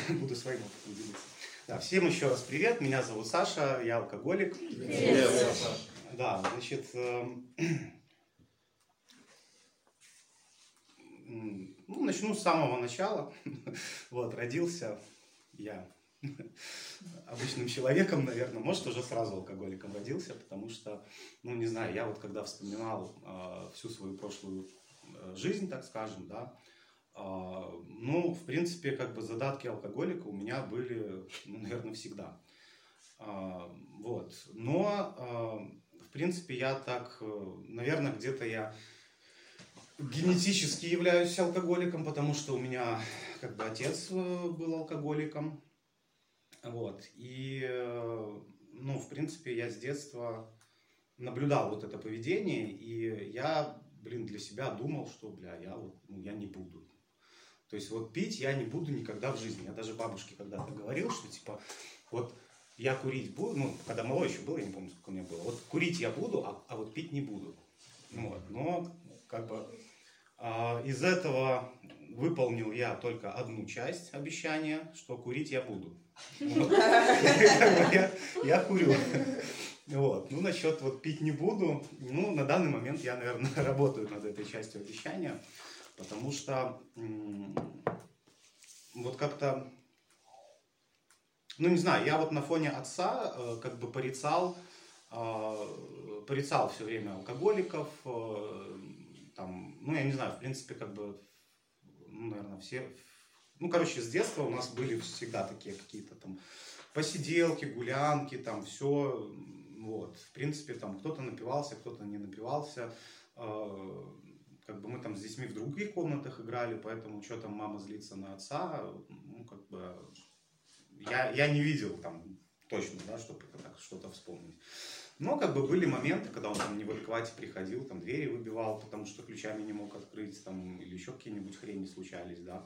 буду своим опытом делиться. Да, всем еще раз привет, меня зовут Саша, я алкоголик. Привет, Саша. Да, значит, начну с самого начала. Вот, родился я обычным человеком, наверное, может, уже сразу алкоголиком родился, потому что, ну, не знаю, я вот когда вспоминал всю свою прошлую жизнь, так скажем, да, ну, в принципе, как бы задатки алкоголика у меня были, ну, наверное, всегда. Вот, но, в принципе, я так, наверное, где-то я генетически являюсь алкоголиком, потому что у меня, как бы, отец был алкоголиком. Вот, и, ну, в принципе, я с детства наблюдал вот это поведение, и я, для себя думал, что, я вот, ну, я не буду. То есть вот пить я не буду никогда в жизни. Я даже бабушке когда-то говорил, что типа, вот я курить буду, ну, когда малой еще был, я не помню, сколько у меня было, вот курить я буду, а вот пить не буду. Вот, но, как бы, из этого выполнил я только одну часть обещания, что курить я буду. Я курю. Вот. Ну, насчет вот пить не буду, ну, на данный момент я, наверное, работаю над этой частью обещания, потому что вот как-то, ну, не знаю, я вот на фоне отца как бы порицал все время алкоголиков, там, ну, я не знаю, в принципе, как бы, ну, наверное, все, ну, короче, с детства у нас были всегда такие какие-то там посиделки, гулянки, там, все, вот, в принципе, там, кто-то напивался, кто-то не напивался, как бы мы там с детьми в других комнатах играли, поэтому что там мама злится на отца, ну, как бы, я не видел там точно, да, чтобы так что-то вспомнить. Но как бы были моменты, когда он там не в адеквате приходил, там двери выбивал, потому что ключами не мог открыть, там, или еще какие-нибудь хрени случались, да.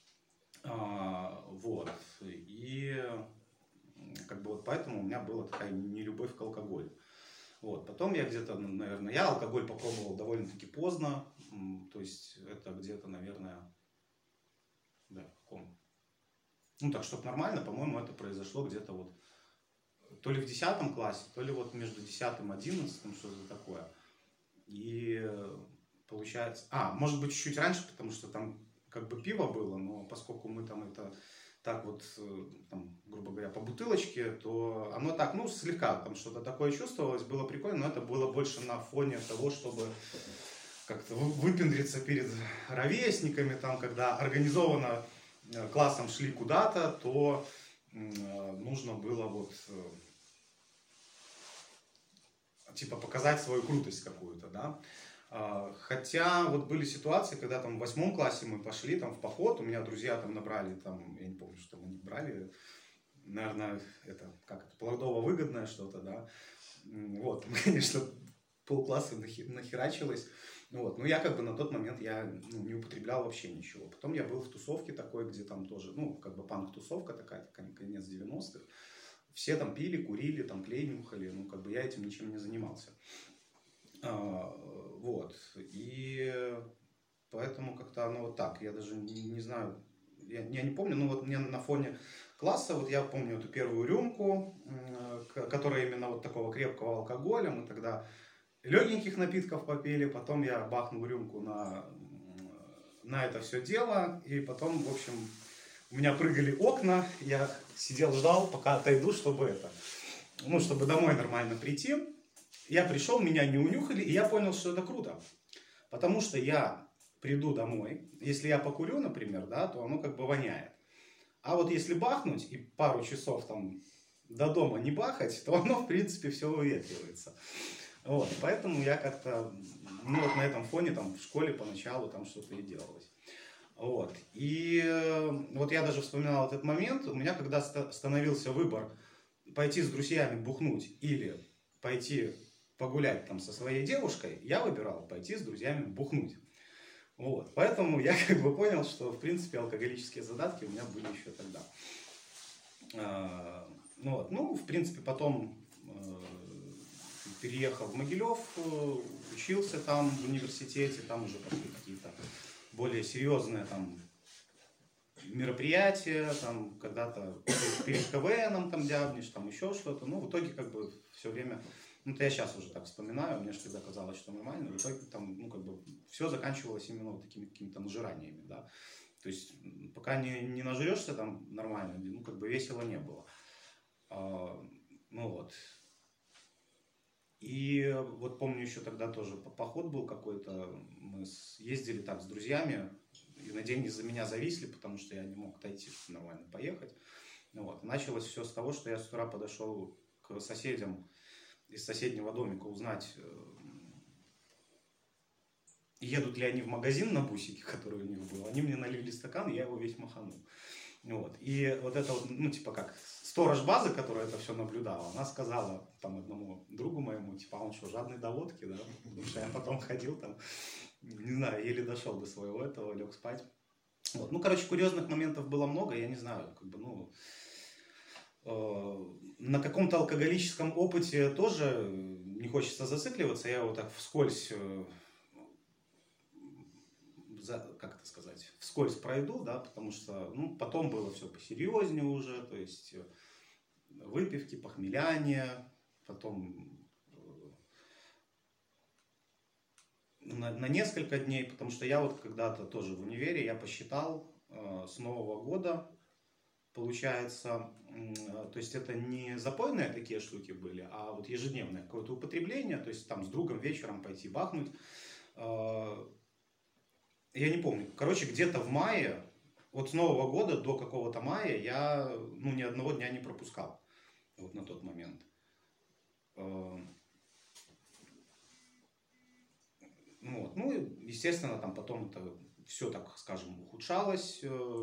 Вот. И как бы вот поэтому у меня была такая нелюбовь к алкоголю. Вот. Потом я где-то, наверное, я алкоголь попробовал довольно-таки поздно, то есть это где-то, наверное, да, в каком? Ну так, чтобы нормально, по-моему, это произошло где-то вот то ли в 10 классе, то ли вот между 10 и 11, что-то такое. И получается... может быть, чуть-чуть раньше, потому что там как бы пиво было, но поскольку мы там это так вот, там, грубо говоря, по бутылочке, то оно так, ну, слегка там что-то такое чувствовалось, было прикольно, но это было больше на фоне того, чтобы как-то выпендриться перед ровесниками, там, когда организованно классом шли куда-то, то нужно было вот типа показать свою крутость какую-то, да. Хотя вот были ситуации, когда там в 8 классе мы пошли там в поход, у меня друзья там набрали, там, я не помню, что там они брали, наверное, это, плодово-выгодное что-то, да. Вот, конечно, полкласса нахерачилось. Вот. Но я как бы на тот момент я не употреблял вообще ничего. Потом я был в тусовке такой, где там тоже, ну, как бы панк-тусовка такая, конец 90-х. Все там пили, курили, там клей нюхали. Ну, как бы я этим ничем не занимался. Вот. И поэтому как-то оно вот так. Я даже не знаю, я не помню, но вот мне на фоне класса, вот я помню эту первую рюмку, которая именно вот такого крепкого алкоголя. Мы тогда легеньких напитков попили, потом я бахнул рюмку на это все дело, и потом, в общем, у меня прыгали окна, я сидел, ждал, пока отойду, чтобы чтобы домой нормально прийти. Я пришел, меня не унюхали, и я понял, что это круто, потому что я приду домой, если я покурю, например, да, то оно как бы воняет. А вот если бахнуть и пару часов там до дома не бахать, то оно, в принципе, все выветривается. Вот, поэтому я как-то, ну, вот на этом фоне там в школе поначалу там что-то и делалось. Вот, и вот я даже вспоминал этот момент, у меня когда становился выбор пойти с друзьями бухнуть или пойти погулять там со своей девушкой, я выбирал пойти с друзьями бухнуть. Вот, поэтому я как бы понял, что в принципе алкоголические задатки у меня были еще тогда. Ну, в принципе, потом переехал в Могилев, учился там в университете, там уже пошли какие-то более серьезные там мероприятия, там, когда-то перед КВНом там дябнешь, там еще что-то. Ну, в итоге, как бы, все время, ну, это я сейчас уже так вспоминаю, мне же тогда казалось, что нормально, в итоге там, ну, как бы, все заканчивалось именно вот такими какими-то нажираниями, да. То есть, пока не нажрешься там нормально, ну, как бы, весело не было. Ну, вот. И вот помню еще тогда тоже поход был какой-то, мы ездили так с друзьями, и на день из-за меня зависли, потому что я не мог отойти, чтобы нормально поехать. Ну, вот. Началось все с того, что я с утра подошел к соседям из соседнего домика узнать, едут ли они в магазин на бусике, который у них был. Они мне налили стакан, я его весь маханул. Вот. И вот это вот, ну, типа как сторож базы, которая это все наблюдала, она сказала там одному другу моему, типа, он что, жадный до водки, да? Потому что я потом ходил там, не знаю, еле дошел до своего этого, лег спать. Вот. Ну, короче, курьезных моментов было много, я не знаю, как бы, ну, на каком-то алкоголическом опыте тоже не хочется зацикливаться, я его так вскользь, как это сказать, вскользь пройду, да, потому что, ну, потом было все посерьезнее уже, то есть выпивки, похмеляние, потом на несколько дней, потому что я вот когда-то тоже в универе, я посчитал, с Нового года, получается, то есть это не запойные такие штуки были, а вот ежедневное какое-то употребление, то есть там с другом вечером пойти бахнуть. Я не помню, короче, где-то в мае, вот с Нового года до какого-то мая я, ну, ни одного дня не пропускал, вот на тот момент. Вот. Ну, естественно, там потом это все, так скажем, ухудшалось.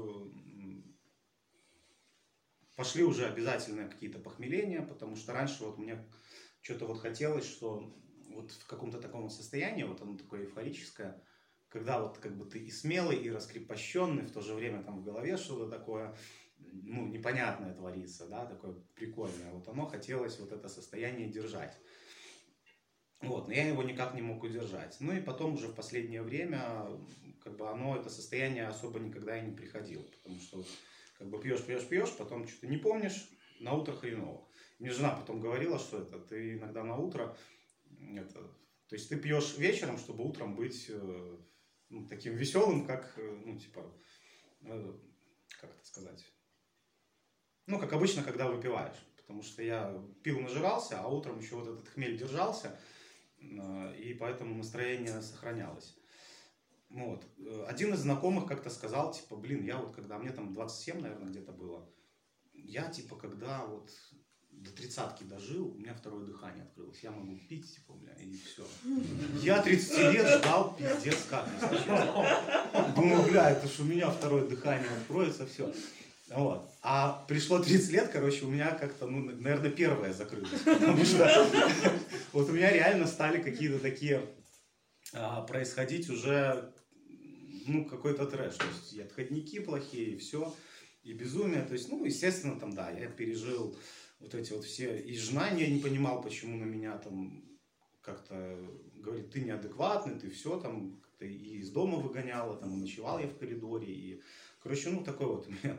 Пошли уже обязательно какие-то похмеления, потому что раньше вот мне что-то вот хотелось, что вот в каком-то таком состоянии, вот оно такое эйфорическое, когда вот как бы ты и смелый, и раскрепощенный, в то же время там в голове что-то такое, ну, непонятное творится, да, такое прикольное. Вот оно хотелось вот это состояние держать. Вот, но я его никак не мог удержать. Ну и потом уже в последнее время, как бы оно, это состояние особо никогда и не приходило, потому что как бы пьешь, потом что-то не помнишь, на утро хреново. Мне жена потом говорила, что это ты иногда на утро, это, то есть ты пьешь вечером, чтобы утром быть, ну, таким веселым, как, ну, типа, как это сказать, ну, как обычно, когда выпиваешь, потому что я пил, нажирался, а утром еще вот этот хмель держался, и поэтому настроение сохранялось. Вот. Один из знакомых как-то сказал, типа, блин, я вот когда, мне там 27, наверное, где-то было, я, типа, когда вот до 30-ки дожил, у меня второе дыхание открылось, я могу пить, типа, бля, и все. Я 30 лет ждал, пиздец, как, если честно. Думаю, бля, это ж у меня второе дыхание откроется, все. Вот. А пришло 30 лет, короче, у меня как-то, ну, наверное, первое закрылось, потому что вот у меня реально стали какие-то такие происходить уже, ну, какой-то трэш, то есть и отходники плохие, и все, и безумие, то есть, ну, естественно, там, да, я пережил вот эти вот все, и жена не понимал, почему на меня там как-то говорит, ты неадекватный, ты все там, ты и из дома выгоняла, там, и ночевал я в коридоре, и, короче, ну, такой вот у меня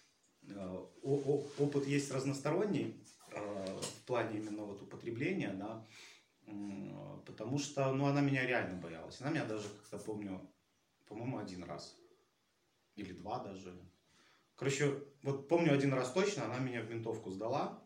опыт есть разносторонний в плане именно вот употребления, да, потому что, ну, она меня реально боялась. Она меня даже, как-то помню, по-моему, один раз или два даже. Короче, вот помню один раз точно, она меня в ментовку сдала.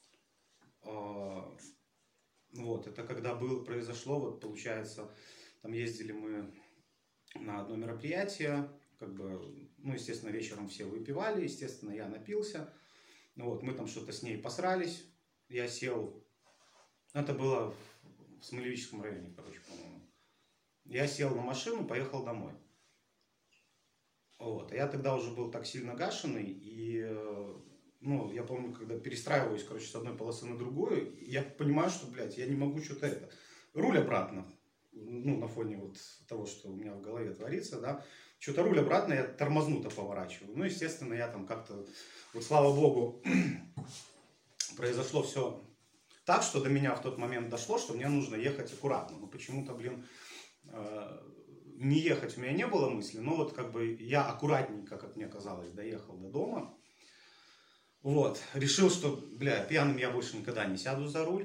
Вот, это когда произошло, вот, получается, там ездили мы на одно мероприятие, как бы, ну, естественно, вечером все выпивали, естественно, я напился, вот, мы там что-то с ней посрались, я сел, это было в Смолевическом районе, короче, по-моему, я сел на машину, поехал домой, вот, а я тогда уже был так сильно гашеный, и, ну, я помню, когда перестраиваюсь, короче, с одной полосы на другую, я понимаю, что, блядь, я не могу что-то руль обратно, ну, на фоне вот того, что у меня в голове творится, да, что-то руль обратно, я тормозну-то поворачиваю. Ну, естественно, я там как-то, вот слава богу, произошло все так, что до меня в тот момент дошло, что мне нужно ехать аккуратно. Но почему-то, блин, не ехать у меня не было мысли, но вот как бы я аккуратненько, как мне казалось, доехал до дома. Вот, решил, что, бля, пьяным я больше никогда не сяду за руль.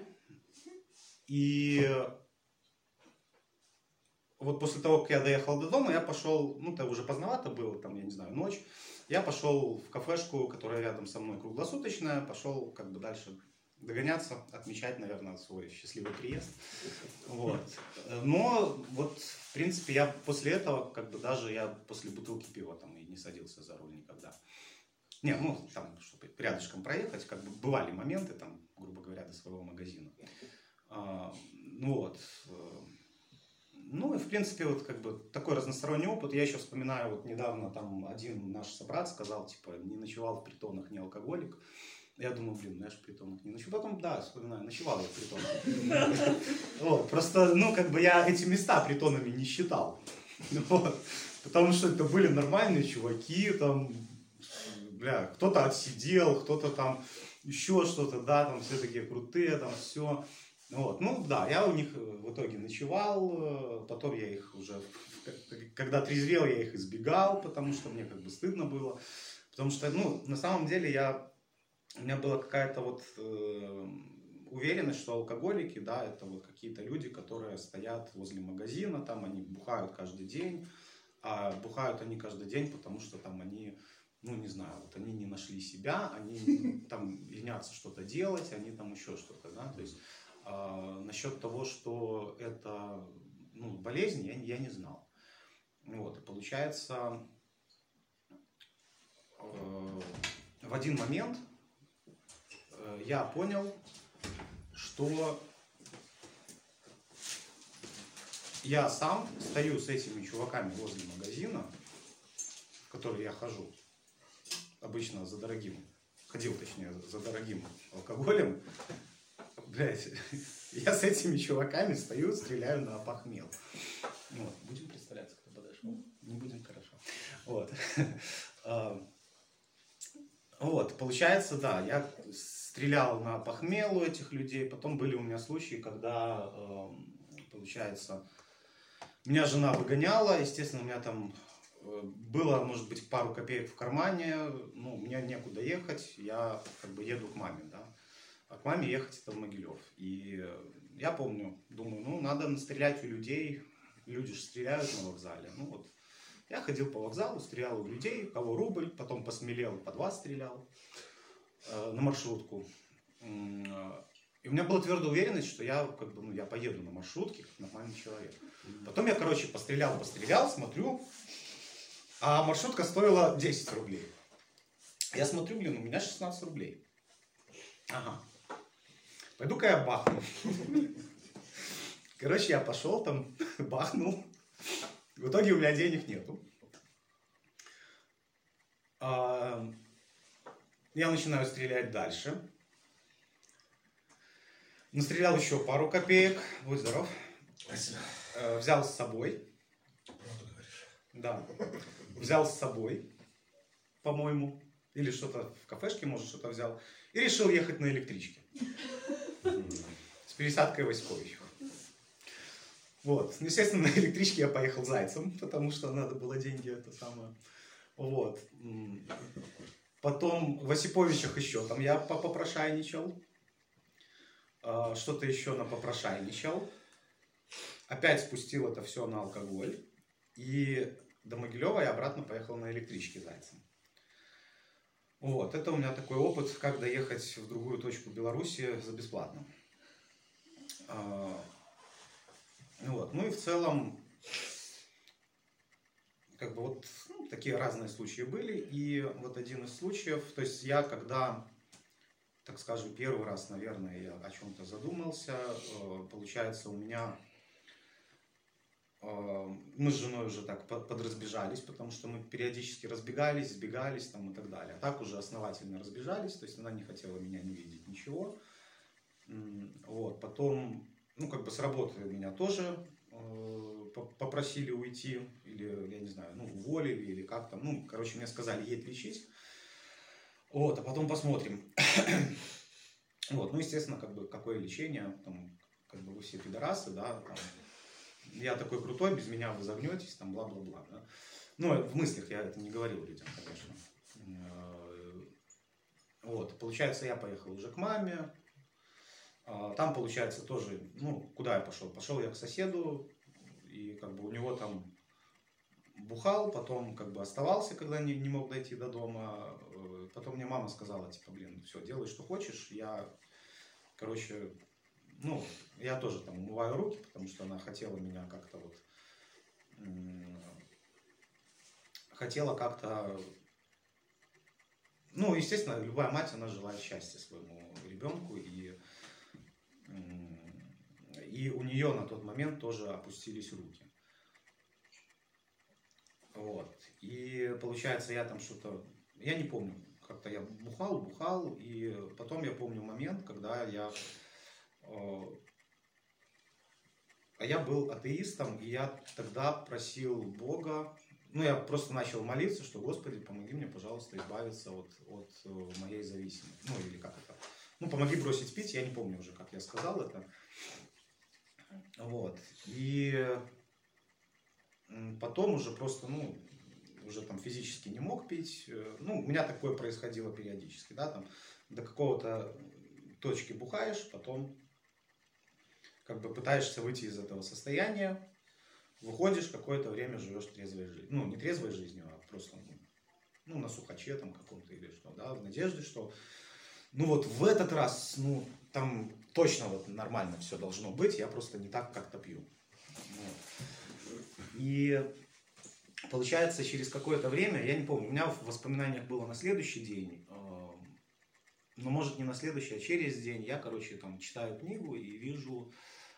И вот после того, как я доехал до дома, я пошел, ну, это уже поздновато было, там, я не знаю, ночь. Я пошел в кафешку, которая рядом со мной круглосуточная, пошел как бы дальше догоняться, отмечать, наверное, свой счастливый приезд. Вот. Но вот, в принципе, я после этого, как бы даже я после бутылки пива там и не садился за руль никогда. Не, ну, там, чтобы рядышком проехать, как бы бывали моменты, там, грубо говоря, до своего магазина. Ну вот. Ну и, в принципе, вот как бы такой разносторонний опыт. Я еще вспоминаю, вот недавно там один наш собрат сказал, типа, не ночевал в притонах, не алкоголик. Я думаю, блин, я же в притонах не ночевал. Потом, да, вспоминаю, ночевал я в притонах. Вот, просто, ну, как бы я эти места притонами не считал. Вот. Потому что это были нормальные чуваки, там, бля, кто-то отсидел, кто-то там еще что-то, да, там все такие крутые, там все. Вот. Ну да, я у них в итоге ночевал, потом я их уже, когда трезвел, я их избегал, потому что мне как бы стыдно было. Потому что, ну, на самом деле у меня была какая-то вот уверенность, что алкоголики, да, это вот какие-то люди, которые стоят возле магазина, там они бухают каждый день, а бухают они каждый день, потому что там они, ну, не знаю, вот они не нашли себя, они там ленятся что-то делать, они там еще что-то, да, то есть насчет того, что это, ну, болезнь, я не знал. Вот, и получается, в один момент я понял, что я сам стою с этими чуваками возле магазина, в который я хожу, обычно за дорогим, ходил, точнее, за дорогим алкоголем. Блять, я с этими чуваками стою, стреляю на опохмел. Вот. Будем представляться, кто подошел? Не будем, хорошо. Вот. Вот, получается, да, я стрелял на опохмел у этих людей. Потом были у меня случаи, когда, получается, меня жена выгоняла. Естественно, у меня там было, может быть, пару копеек в кармане. Ну, мне некуда ехать. Я как бы еду к маме, да. А к маме ехать это в Могилев. И я помню, думаю, ну, надо настрелять у людей. Люди же стреляют на вокзале. Ну, вот. Я ходил по вокзалу, стрелял у людей, кого рубль, потом посмелел, по 2 стрелял на маршрутку. И у меня была твердая уверенность, что я, как бы, ну, я поеду на маршрутке, как нормальный человек. Потом я, короче, пострелял, смотрю, а маршрутка стоила 10 рублей. Я смотрю, блин, у меня 16 рублей. Ага. Пойду-ка я бахну. Короче, я пошел там, бахнул. В итоге у меня денег нету. Я начинаю стрелять дальше. Настрелял еще пару копеек. Будь здоров. Спасибо. Взял с собой. Правду говоришь. Да. Взял с собой, по-моему. Или что-то в кафешке, может, что-то взял. И решил ехать на электричке. С пересадкой в Оськовичах. Вот. Ну, естественно, на электричке я поехал зайцем, потому что надо было деньги, это самое. Вот. Потом в Осиповичах еще там я попрошайничал. Что-то еще напопрошайничал. Опять спустил это все на алкоголь. И до Могилева я обратно поехал на электричке зайцем. Вот. Это у меня такой опыт, как доехать в другую точку Беларуси за бесплатно. Вот. Ну и в целом, как бы вот, ну, такие разные случаи были. И вот один из случаев, то есть я когда, так скажем, первый раз, наверное, я о чем-то задумался, получается, у меня, мы с женой уже так подразбежались, потому что мы периодически разбегались, сбегались там и так далее. А так уже основательно разбежались, то есть она не хотела меня не видеть, ничего. Вот. Потом, ну, как бы с работы меня тоже попросили уйти, или, я не знаю, ну, уволили, или как там, ну, короче, мне сказали, едь лечить. Вот, а потом посмотрим. Вот, ну, естественно, как бы, какое лечение, там, как бы, вы все пидорасы, да, там, я такой крутой, без меня вы загнетесь, там, бла-бла-бла, да. Ну, в мыслях я это не говорил людям, конечно. Вот, получается, я поехал уже к маме. Там, получается, тоже, ну, куда я пошел? Пошел я к соседу, и как бы у него там бухал, потом как бы оставался, когда не мог дойти до дома. Потом мне мама сказала, типа, блин, все, делай, что хочешь. Я, короче, ну, я тоже там умываю руки, потому что она хотела меня как-то вот, хотела как-то, ну, естественно, любая мать, она желает счастья своему ребенку, и у нее на тот момент тоже опустились руки. Вот. И получается, я там что-то, я не помню, как-то я бухал, и потом я помню момент, когда я был атеистом, и я тогда просил Бога, ну, я просто начал молиться, что, Господи, помоги мне, пожалуйста, избавиться от моей зависимости. Ну, или как это. Ну, помоги бросить пить, я не помню уже, как я сказал это. Вот. И потом уже просто, ну, уже там физически не мог пить. Ну, у меня такое происходило периодически, да, там до какого-то точки бухаешь, потом как бы пытаешься выйти из этого состояния, выходишь, какое-то время живешь трезвой жизнью. Ну, не трезвой жизнью, а просто, ну, на сухаче там каком-то или что, да, в надежде, что, ну, вот в этот раз, ну, там точно вот нормально все должно быть, я просто не так как-то пью. Вот. И получается, через какое-то время, я не помню, у меня в воспоминаниях было на следующий день, но может не на следующий, а через день, я, короче, там читаю книгу и вижу...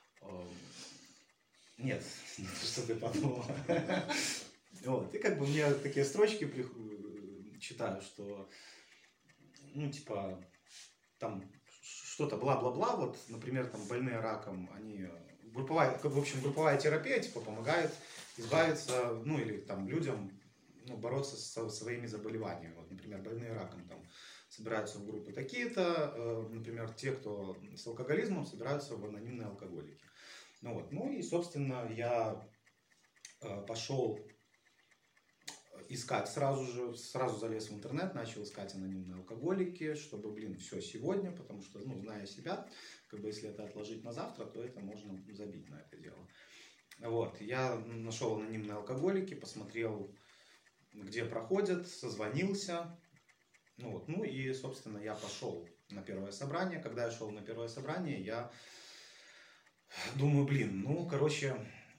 Нет, что ты подумал. Вот. И как бы мне такие строчки читаю, что, ну, типа, там что-то бла-бла-бла, вот, например, там больные раком, они, групповая терапия, типа, помогает избавиться, ну, или там людям, ну, бороться со своими заболеваниями. Вот, например, больные раком там собираются в группы такие-то, например, те, кто с алкоголизмом, собираются в анонимные алкоголики. Ну, вот. Ну и, собственно, я пошел искать сразу залез в интернет, начал искать анонимные алкоголики, чтобы, блин, все сегодня, потому что, ну, зная себя, как бы если это отложить на завтра, то это можно забить на это дело. Вот, я нашел анонимные алкоголики, посмотрел, где проходят, созвонился, ну вот, ну и, собственно, я пошел на первое собрание. Когда я шел на первое собрание, я думаю, блин, ну, короче,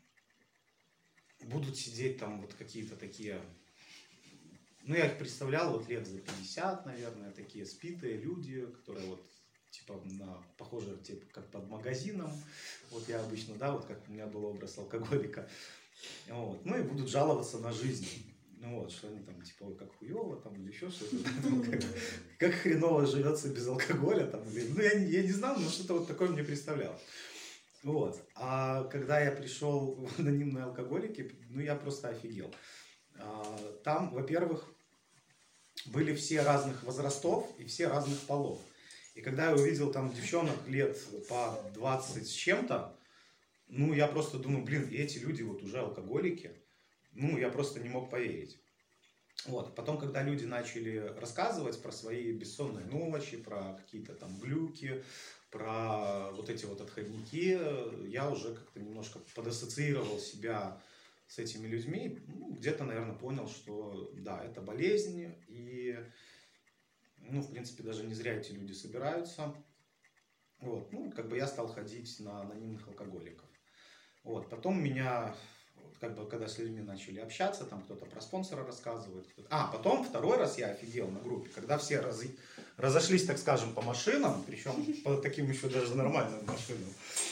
будут сидеть там вот какие-то такие, ну, я их представлял вот лет за 50, наверное, такие спитые люди, которые вот, типа, похоже, типа, как под магазином, вот я обычно, да, вот как у меня был образ алкоголика, вот, ну, и будут жаловаться на жизнь. Ну вот, что они там, типа, ой, как хуево, там, или еще что-то, как хреново живется без алкоголя, там, ну, я не знал, но что-то вот такое мне представлялось. Вот, а когда я пришел в анонимные алкоголики, ну, я просто офигел. Там, во-первых, были все разных возрастов и все разных полов. И когда я увидел там девчонок лет по 20 с чем-то, ну, я просто думаю, блин, и эти люди вот уже алкоголики. Ну, я просто не мог поверить. Вот. Потом, когда люди начали рассказывать про свои бессонные ночи, про какие-то там глюки, про вот эти вот отходники, я уже как-то немножко подассоциировал себя с этими людьми. Ну, где-то, наверное, понял, что да, это болезнь. И, ну, в принципе, даже не зря эти люди собираются. Вот. Ну, как бы я стал ходить на анонимных алкоголиков. Вот. Потом меня... Как бы, когда с людьми начали общаться, там кто-то про спонсора рассказывает. Потом второй раз я офигел на группе, когда все разошлись, так скажем, по машинам, причем по таким еще даже нормальным машинам.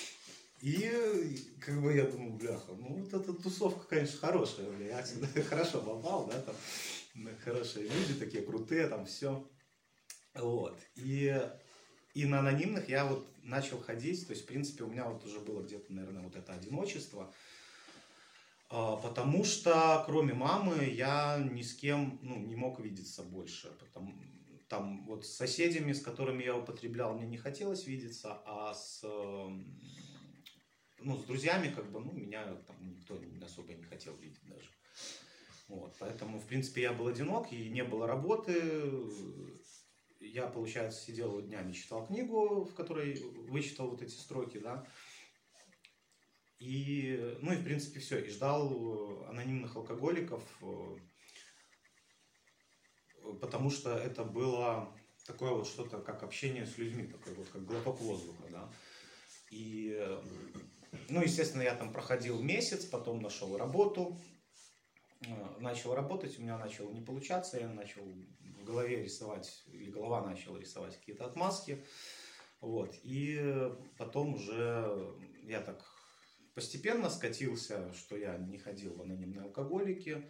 И как бы я думаю, бляха, ну вот эта тусовка, конечно, хорошая, бля, я всегда хорошо попал, да, там хорошие люди, такие крутые, там все. Вот. И на анонимных я вот начал ходить, то есть, в принципе, у меня вот уже было где-то, наверное, вот это одиночество. Потому что, кроме мамы, я ни с кем, ну, не мог видеться больше. Там вот с соседями, с которыми я употреблял, мне не хотелось видеться, а ну, с друзьями, как бы, ну, меня там никто особо не хотел видеть даже. Вот, поэтому, в принципе, я был одинок, и не было работы. Я, получается, сидел вот днями, читал книгу, в которой вычитал вот эти строки, да. И, ну, и, в принципе, все. И ждал анонимных алкоголиков, потому что это было такое вот что-то, как общение с людьми, такой вот, как глоток воздуха, да. И, ну, естественно, я там проходил месяц, потом нашел работу, начал работать, у меня начало не получаться, я начал в голове рисовать, или голова начала рисовать какие-то отмазки, вот, и потом уже я так постепенно скатился, что я не ходил в анонимные алкоголики,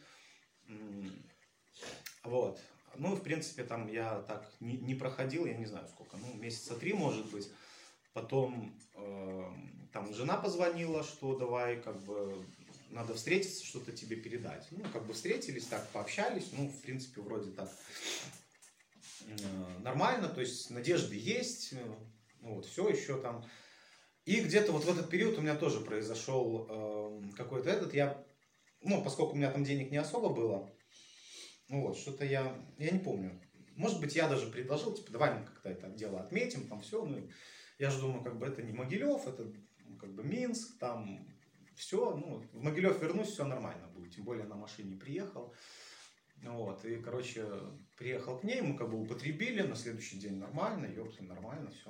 вот. Ну, в принципе, там я так не проходил, я не знаю сколько, ну, месяца 3, может быть. Потом там жена позвонила, что давай, как бы, надо встретиться, что-то тебе передать. Ну, как бы встретились, так пообщались, ну, в принципе, вроде так нормально, то есть надежды есть, вот, все еще там. И где-то вот в этот период у меня тоже произошел какой-то ну, поскольку у меня там денег не особо было, ну вот, что-то я не помню. Может быть, я даже предложил, типа, давай мы как-то это дело отметим, там все. Ну, я же думаю, как бы это не Могилев, это как бы Минск, там все. Ну, в Могилев вернусь, все нормально будет. Тем более на машине приехал. Вот, и, короче, приехал к ней, мы как бы употребили, на следующий день нормально, ёпта, нормально, все.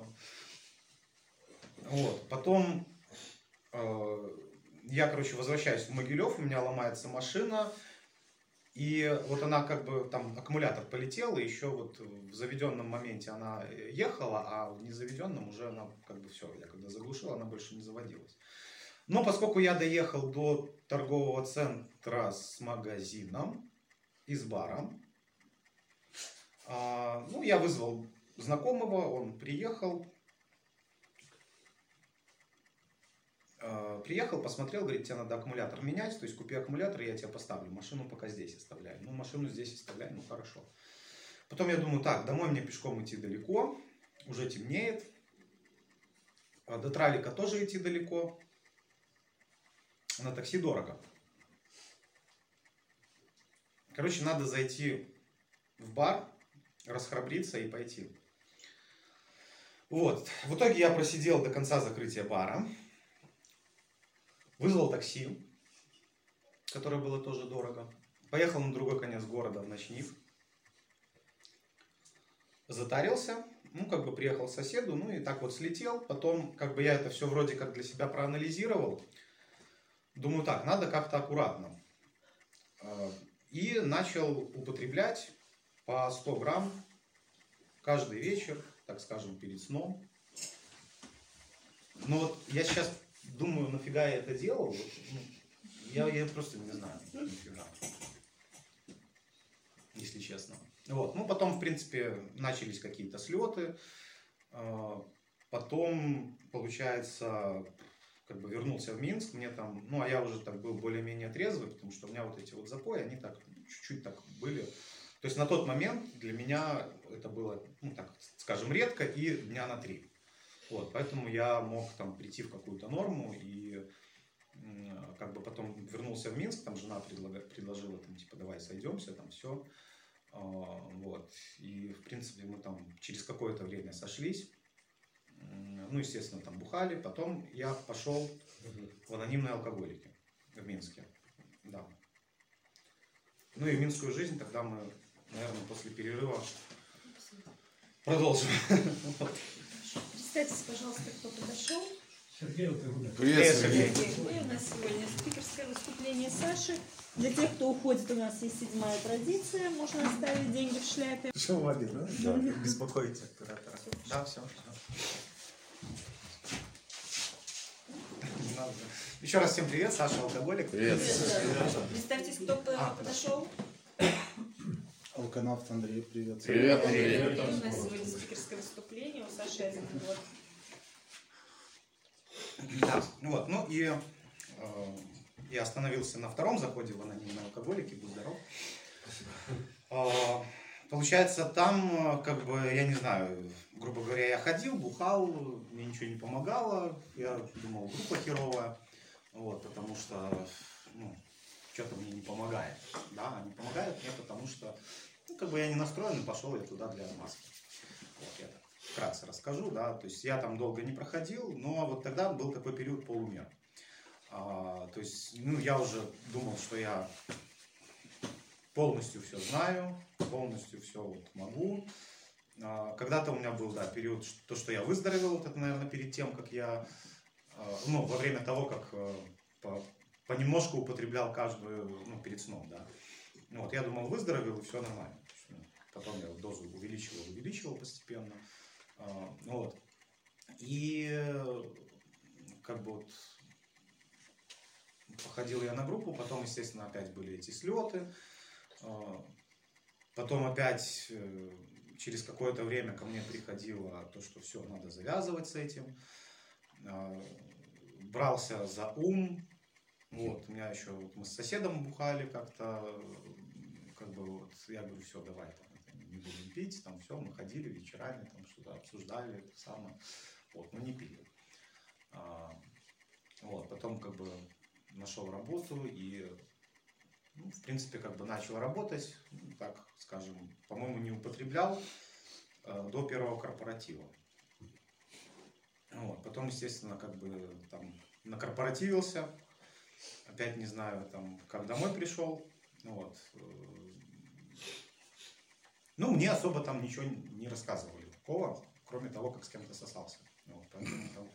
Вот, потом я, короче, возвращаюсь в Могилев, у меня ломается машина. И вот она как бы, там аккумулятор полетел, и еще вот в заведенном моменте она ехала, а в незаведенном уже она как бы все, я когда заглушил, она больше не заводилась. Но поскольку я доехал до торгового центра с магазином и с баром, ну, я вызвал знакомого, он приехал, посмотрел, говорит, тебе надо аккумулятор менять, то есть купи аккумулятор, и я тебе поставлю. Машину пока здесь оставляю. Ну, машину здесь оставляю, ну, хорошо. Потом я думаю, так, домой мне пешком идти далеко, уже темнеет. До Тралика тоже идти далеко. На такси дорого. Короче, надо зайти в бар, расхрабриться и пойти. Вот. В итоге я просидел до конца закрытия бара. Вызвал такси, которое было тоже дорого. Поехал на другой конец города в ночник. Затарился. Ну, как бы приехал к соседу, ну и так вот слетел. Потом, как бы я это все вроде как для себя проанализировал. Думаю, так, надо как-то аккуратно. И начал употреблять по 100 грамм каждый вечер, так скажем, перед сном. Но вот я сейчас думаю, нафига я это делал, я просто не знаю, нафига, если честно. Вот. Ну, потом, в принципе, начались какие-то слеты, потом, получается, как бы вернулся в Минск, мне там, ну, а я уже так был более-менее трезвый, потому что у меня вот эти вот запои, они так, чуть-чуть так были. То есть на тот момент для меня это было, ну, так скажем, редко и дня на 3. Вот, поэтому я мог там прийти в какую-то норму и как бы потом вернулся в Минск, там жена предложила, там, типа, давай сойдемся, там все. Вот. И, в принципе, мы там через какое-то время сошлись. Ну, естественно, там бухали. Потом я пошел в анонимные алкоголики в Минске. Да. Ну и минскую жизнь тогда мы, наверное, после перерыва продолжим. Представьтесь, пожалуйста, кто подошел. Сергей, Привет, Сергей. У нас сегодня спикерское выступление Саши. Для тех, кто уходит, у нас есть 7-я традиция. Можно оставить деньги в шляпе. Все, Владимир, да? Да. Беспокоите оператора. Да, все. Еще раз всем привет, Саша алкоголик. Привет. Представьтесь, кто подошел. Алканавт Андрей, привет. Привет, И Андрей. у нас сегодня спикерское выступление. У Саши 1 год. Да, вот, ну и я остановился на втором заходе в анонимные алкоголики, будь здоров. получается, там, как бы, я не знаю, грубо говоря, я ходил, бухал, мне ничего не помогало, я думал, группа херовая, вот, потому что, ну, что-то мне не помогает, да, не помогает мне, потому что, ну, как бы я не настроен, и пошел я туда для маски. Вот, я так вкратце расскажу, да, то есть я там долго не проходил, но вот тогда был такой период полумер. То есть, ну, я уже думал, что я полностью все знаю, полностью все вот могу. Когда-то у меня был, да, период, то, что я выздоровел, вот это, наверное, перед тем, как я, ну, во время того, как понемножку употреблял каждую, ну, перед сном, да. Ну, вот, я думал, выздоровел, и все нормально. Потом я дозу увеличивал постепенно. Вот. И как бы вот походил я на группу, потом, естественно, опять были эти слеты. Потом опять через какое-то время ко мне приходило то, что все, надо завязывать с этим. Брался за ум. Вот, у меня еще, вот, мы с соседом бухали как-то, как бы вот, я говорю, все, давай, там, не будем пить, там все, мы ходили вечерами, там что-то обсуждали, это самое, вот, но не пили. Вот, потом как бы нашел работу и, ну, в принципе, как бы начал работать, так скажем, по-моему, не употреблял до первого корпоратива. Вот, потом, естественно, как бы там накорпоративился, опять не знаю, там, как домой пришел, вот. Ну, мне особо там ничего не рассказывали такого, кроме того, как с кем-то сосался. Вот, поэтому, там,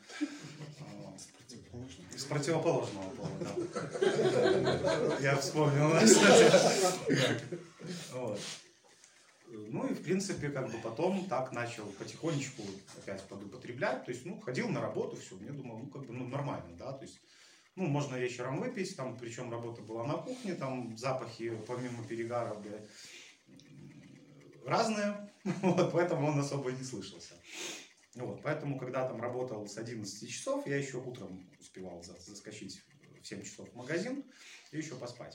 с противоположного пола, да. Я вспомнил, кстати. Вот. Ну и, в принципе, как бы потом так начал потихонечку опять подупотреблять. То есть, ну, ходил на работу, все, мне думал, ну, как бы, ну, нормально, да, то есть, ну, можно вечером выпить, там, причем работа была на кухне, там, запахи, помимо перегара, блядь, разные, вот, поэтому он особо и не слышался. Вот, поэтому, когда там работал с 11 часов, я еще утром успевал заскочить в 7 часов в магазин и еще поспать.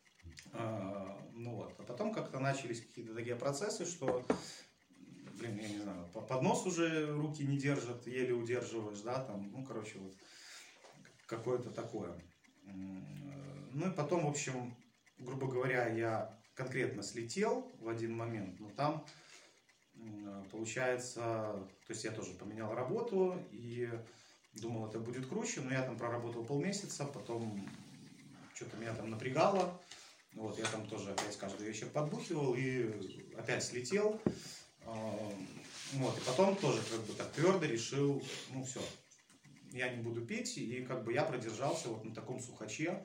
Ну вот, а потом как-то начались какие-то такие процессы, что, блин, я не знаю, поднос уже руки не держат, еле удерживаешь, да, там, ну, короче, вот, какое-то такое. Ну и потом, в общем, грубо говоря, я конкретно слетел в один момент, но там, получается, то есть я тоже поменял работу и думал, это будет круче, но я там проработал полмесяца, потом что-то меня там напрягало, вот, я там тоже опять каждый вечер подбухивал и опять слетел, вот, и потом тоже как бы так твердо решил, ну все, я не буду пить, и как бы я продержался вот на таком сухаче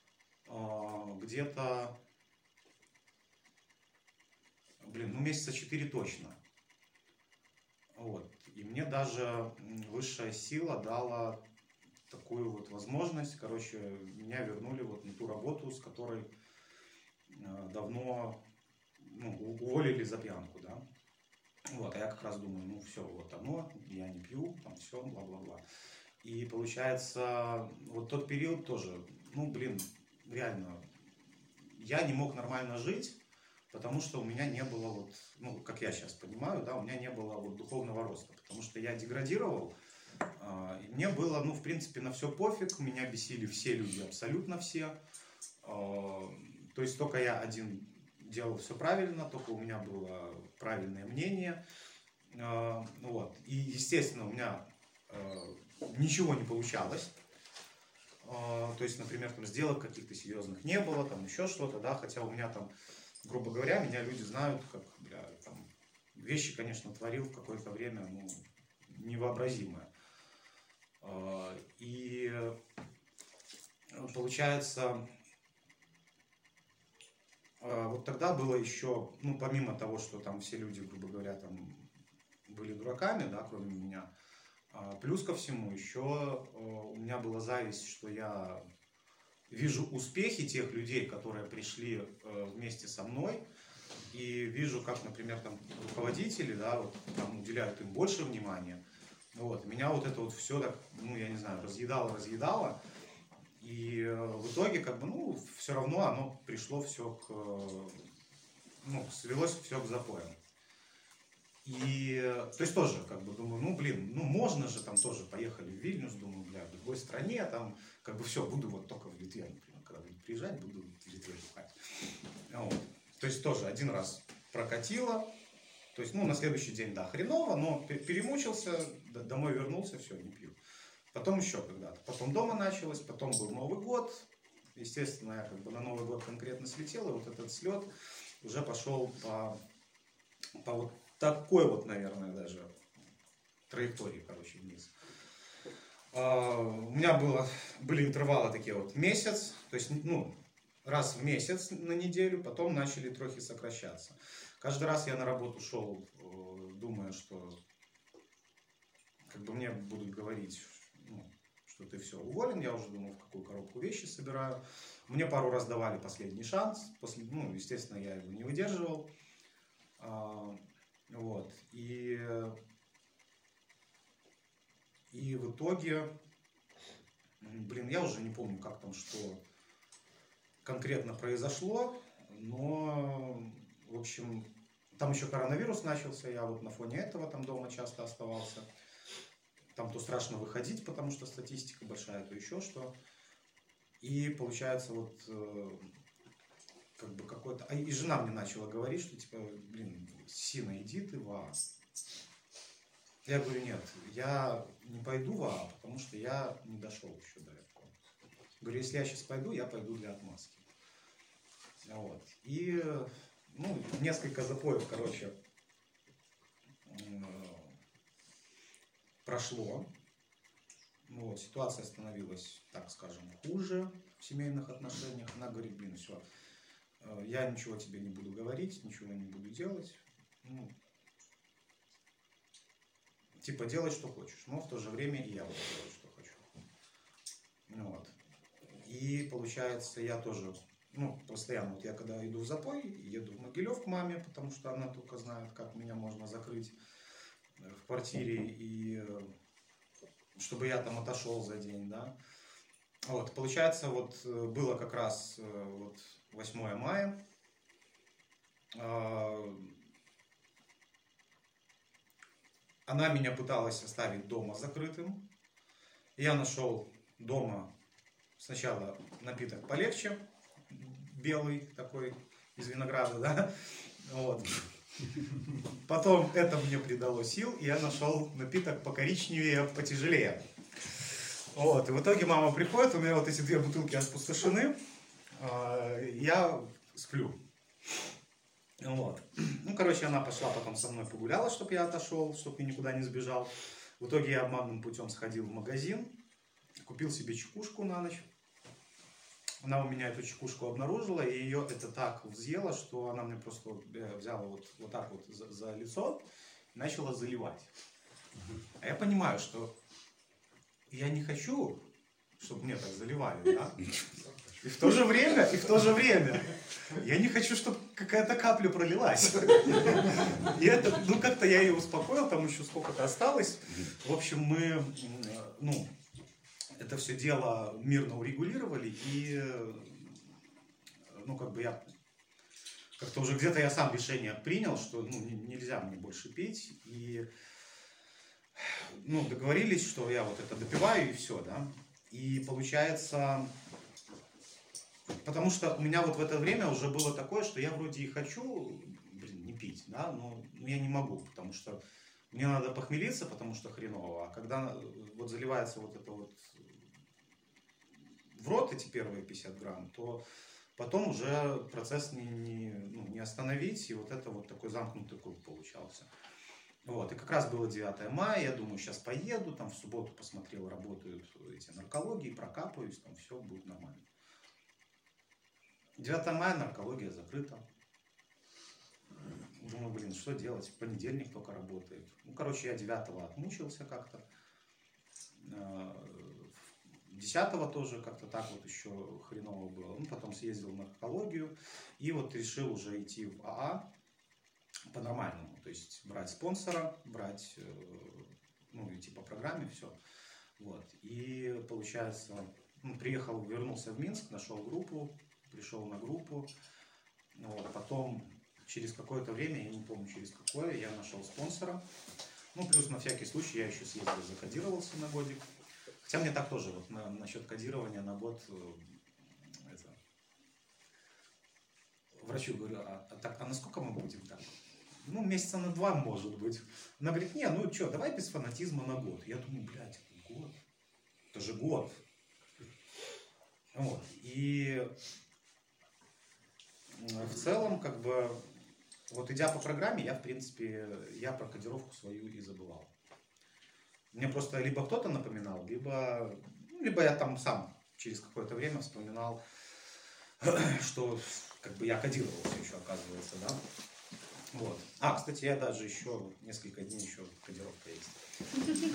где-то, блин, ну месяца 4 точно. Вот. И мне даже высшая сила дала такую вот возможность, короче, меня вернули вот на ту работу, с которой давно, ну, уволили за пьянку, да. Вот, а я как раз думаю, ну все, вот оно, я не пью, там все, бла-бла-бла. И получается, вот тот период тоже, ну, блин, реально, я не мог нормально жить, потому что у меня не было вот, ну, как я сейчас понимаю, да, у меня не было вот духовного роста, потому что я деградировал, и мне было, ну, в принципе, на все пофиг, меня бесили все люди, абсолютно все, то есть только я один делал все правильно, только у меня было правильное мнение, вот, и, естественно, у меня ничего не получалось. То есть, например, там сделок каких-то серьезных не было, там еще что-то, да, хотя у меня там, грубо говоря, меня люди знают, как, бля, там, вещи, конечно, творил в какое-то время, ну, невообразимое. И получается, вот тогда было еще, ну, помимо того, что там все люди, грубо говоря, там были дураками, да, кроме меня, плюс ко всему еще у меня была зависть, что я вижу успехи тех людей, которые пришли вместе со мной, и вижу, как, например, там руководители, да, вот, там уделяют им больше внимания. Вот, меня вот это вот все так, ну, я не знаю, разъедало, и в итоге, как бы, ну, все равно оно пришло все к, ну, свелось все к запоям. И, то есть тоже, как бы, думаю, ну, блин, ну, можно же там тоже, поехали в Вильнюс, думаю, бля, в другой стране, там, как бы, все, буду вот только в Литве, например, когда буду приезжать, буду в Литве бухать. Вот. То есть тоже один раз прокатило, то есть, ну, на следующий день, да, хреново, но перемучился, домой вернулся, все, не пью. Потом еще когда-то, потом дома началось, потом был Новый год, естественно, я как бы на Новый год конкретно слетел, и вот этот слет уже пошел по вот такой вот, наверное, даже траектории, короче, вниз. У меня были интервалы такие вот месяц, то есть, ну, раз в месяц на неделю, потом начали трохи сокращаться. Каждый раз я на работу шел, думая, что как бы мне будут говорить, ну, что ты все уволен, я уже думал, в какую коробку вещи собираю. Мне пару раз давали последний шанс, ну, естественно, я его не выдерживал. Вот. И в итоге, блин, я уже не помню, как там, что конкретно произошло, но, в общем, там еще коронавирус начался, я вот на фоне этого там дома часто оставался. Там то страшно выходить, потому что статистика большая, то еще что. И получается вот как бы какой-то... И жена мне начала говорить, что типа, блин, Сина, иди ты в АА. Я говорю, нет, я не пойду в АА, потому что я не дошел еще до этого. Говорю, если я сейчас пойду, я пойду для отмазки. Вот. И, ну, несколько запоев, короче, прошло. Вот, ситуация становилась, так скажем, хуже в семейных отношениях. Она говорит, блин, все, я ничего тебе не буду говорить, ничего не буду делать. Ну, типа, делай, что хочешь. Но в то же время и я буду делать, что хочу. Вот. И получается, я тоже, ну, постоянно, вот я когда иду в запой, еду в Могилев к маме, потому что она только знает, как меня можно закрыть в квартире, и чтобы я там отошел за день, да. Вот, получается, вот было как раз вот 8 мая. Она меня пыталась оставить дома закрытым. Я нашел дома сначала напиток полегче, белый такой, из винограда, да. Вот. Потом это мне придало сил, и я нашел напиток покоричневее, потяжелее. Вот. И в итоге мама приходит, у меня вот эти 2 бутылки опустошены, я сплю. Вот. Ну, короче, она пошла потом со мной погуляла, чтобы я отошел, чтобы я никуда не сбежал. В итоге я обманным путем сходил в магазин, купил себе чекушку на ночь. Она у меня эту чекушку обнаружила, и ее это так взъела, что она мне просто взяла вот так вот за лицо и начала заливать. А я понимаю, что я не хочу, чтобы мне так заливали, да? И в то же время я не хочу, чтобы какая-то капля пролилась. И это, ну, как-то я ее успокоил, там еще сколько-то осталось. В общем, мы, ну, это все дело мирно урегулировали, и, ну, как бы я как-то уже где-то я сам решение принял, что, ну, нельзя мне больше пить, и, ну, договорились, что я вот это допиваю, и все, да. И получается, потому что у меня вот в это время уже было такое, что я вроде и хочу, блин, не пить, да, но я не могу, потому что мне надо похмелиться, потому что хреново, а когда вот заливается вот это вот в рот эти первые 50 грамм, то потом уже процесс не остановить, и вот это вот такой замкнутый круг получался. Вот, и как раз было 9 мая, я думаю, сейчас поеду, там в субботу посмотрел, работают эти наркологии, прокапаюсь, там все будет нормально. 9 мая наркология закрыта. Думаю, блин, что делать, в понедельник только работает. Ну, короче, я 9-го отмучился как-то. 10-го тоже как-то так вот еще хреново было. Ну, потом съездил в наркологию и вот решил уже идти в АА по-нормальному. То есть брать спонсора, брать, ну, идти по программе, все. Вот. И получается, ну, приехал, вернулся в Минск, нашел группу, пришел на группу. Вот. Потом через какое-то время, я не помню через какое, я нашел спонсора. Ну, плюс на всякий случай я еще съездил, закодировался на годик. Хотя мне так тоже, вот насчет кодирования на год, врачу говорю, а насколько мы будем так? Ну, месяца на 2, может быть. Она говорит, не, ну что, давай без фанатизма на год. Я думаю, блядь, год? Это же год. Вот. И в целом, как бы, вот идя по программе, я, в принципе, я про кодировку свою и забывал. Мне просто либо кто-то напоминал, либо я там сам через какое-то время вспоминал, что как бы я кодировался еще, оказывается, да. Вот. Кстати, я даже еще несколько дней еще кодировка есть.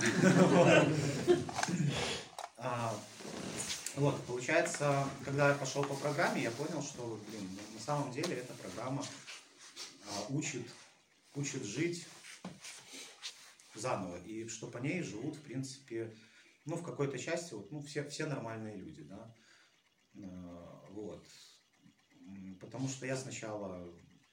Вот, получается, когда я пошел по программе, я понял, что, на самом деле эта программа учит жить заново, и что по ней живут, в принципе, ну, в какой-то части, вот, ну, все нормальные люди, да, вот, потому что я сначала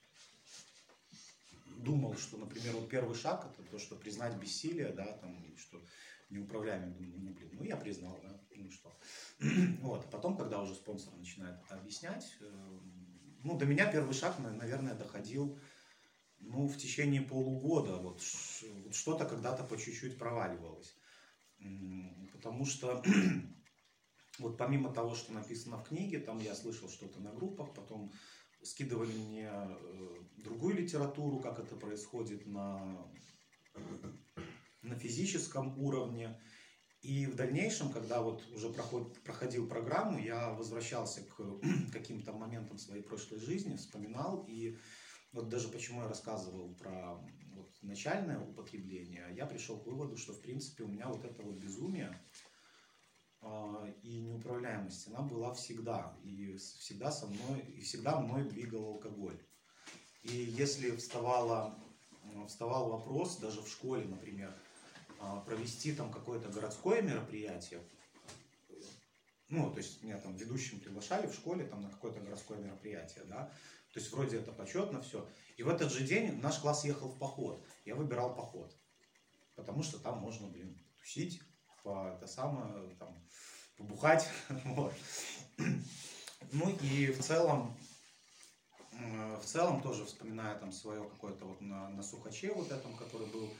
думал, что, например, вот первый шаг это то, что признать бессилие, да, там, что неуправляемый, думаю, ну, я признал, да, ну, что, вот, а потом, когда уже спонсор начинает это объяснять, ну, до меня первый шаг, наверное, доходил, ну, в течение полугода, вот что-то когда-то по чуть-чуть проваливалось. Потому что, вот помимо того, что написано в книге, там я слышал что-то на группах, потом скидывали мне другую литературу, как это происходит на физическом уровне. И в дальнейшем, когда вот уже проходил программу, я возвращался к каким-то моментам своей прошлой жизни, вспоминал, и вот даже почему я рассказывал про вот начальное употребление, я пришел к выводу, что в принципе у меня вот это вот безумие и неуправляемость, она была всегда, и всегда со мной, и всегда мной двигал алкоголь. И если вставал вопрос, даже в школе, например, провести там какое-то городское мероприятие, ну, то есть меня там ведущим приглашали в школе там на какое-то городское мероприятие, да, то есть вроде это почетно, все. И в этот же день наш класс ехал в поход. Я выбирал поход. Потому что там можно, тусить, побухать. Вот. Ну и в целом тоже вспоминая там свое какое-то вот на Сухаче вот этом, который был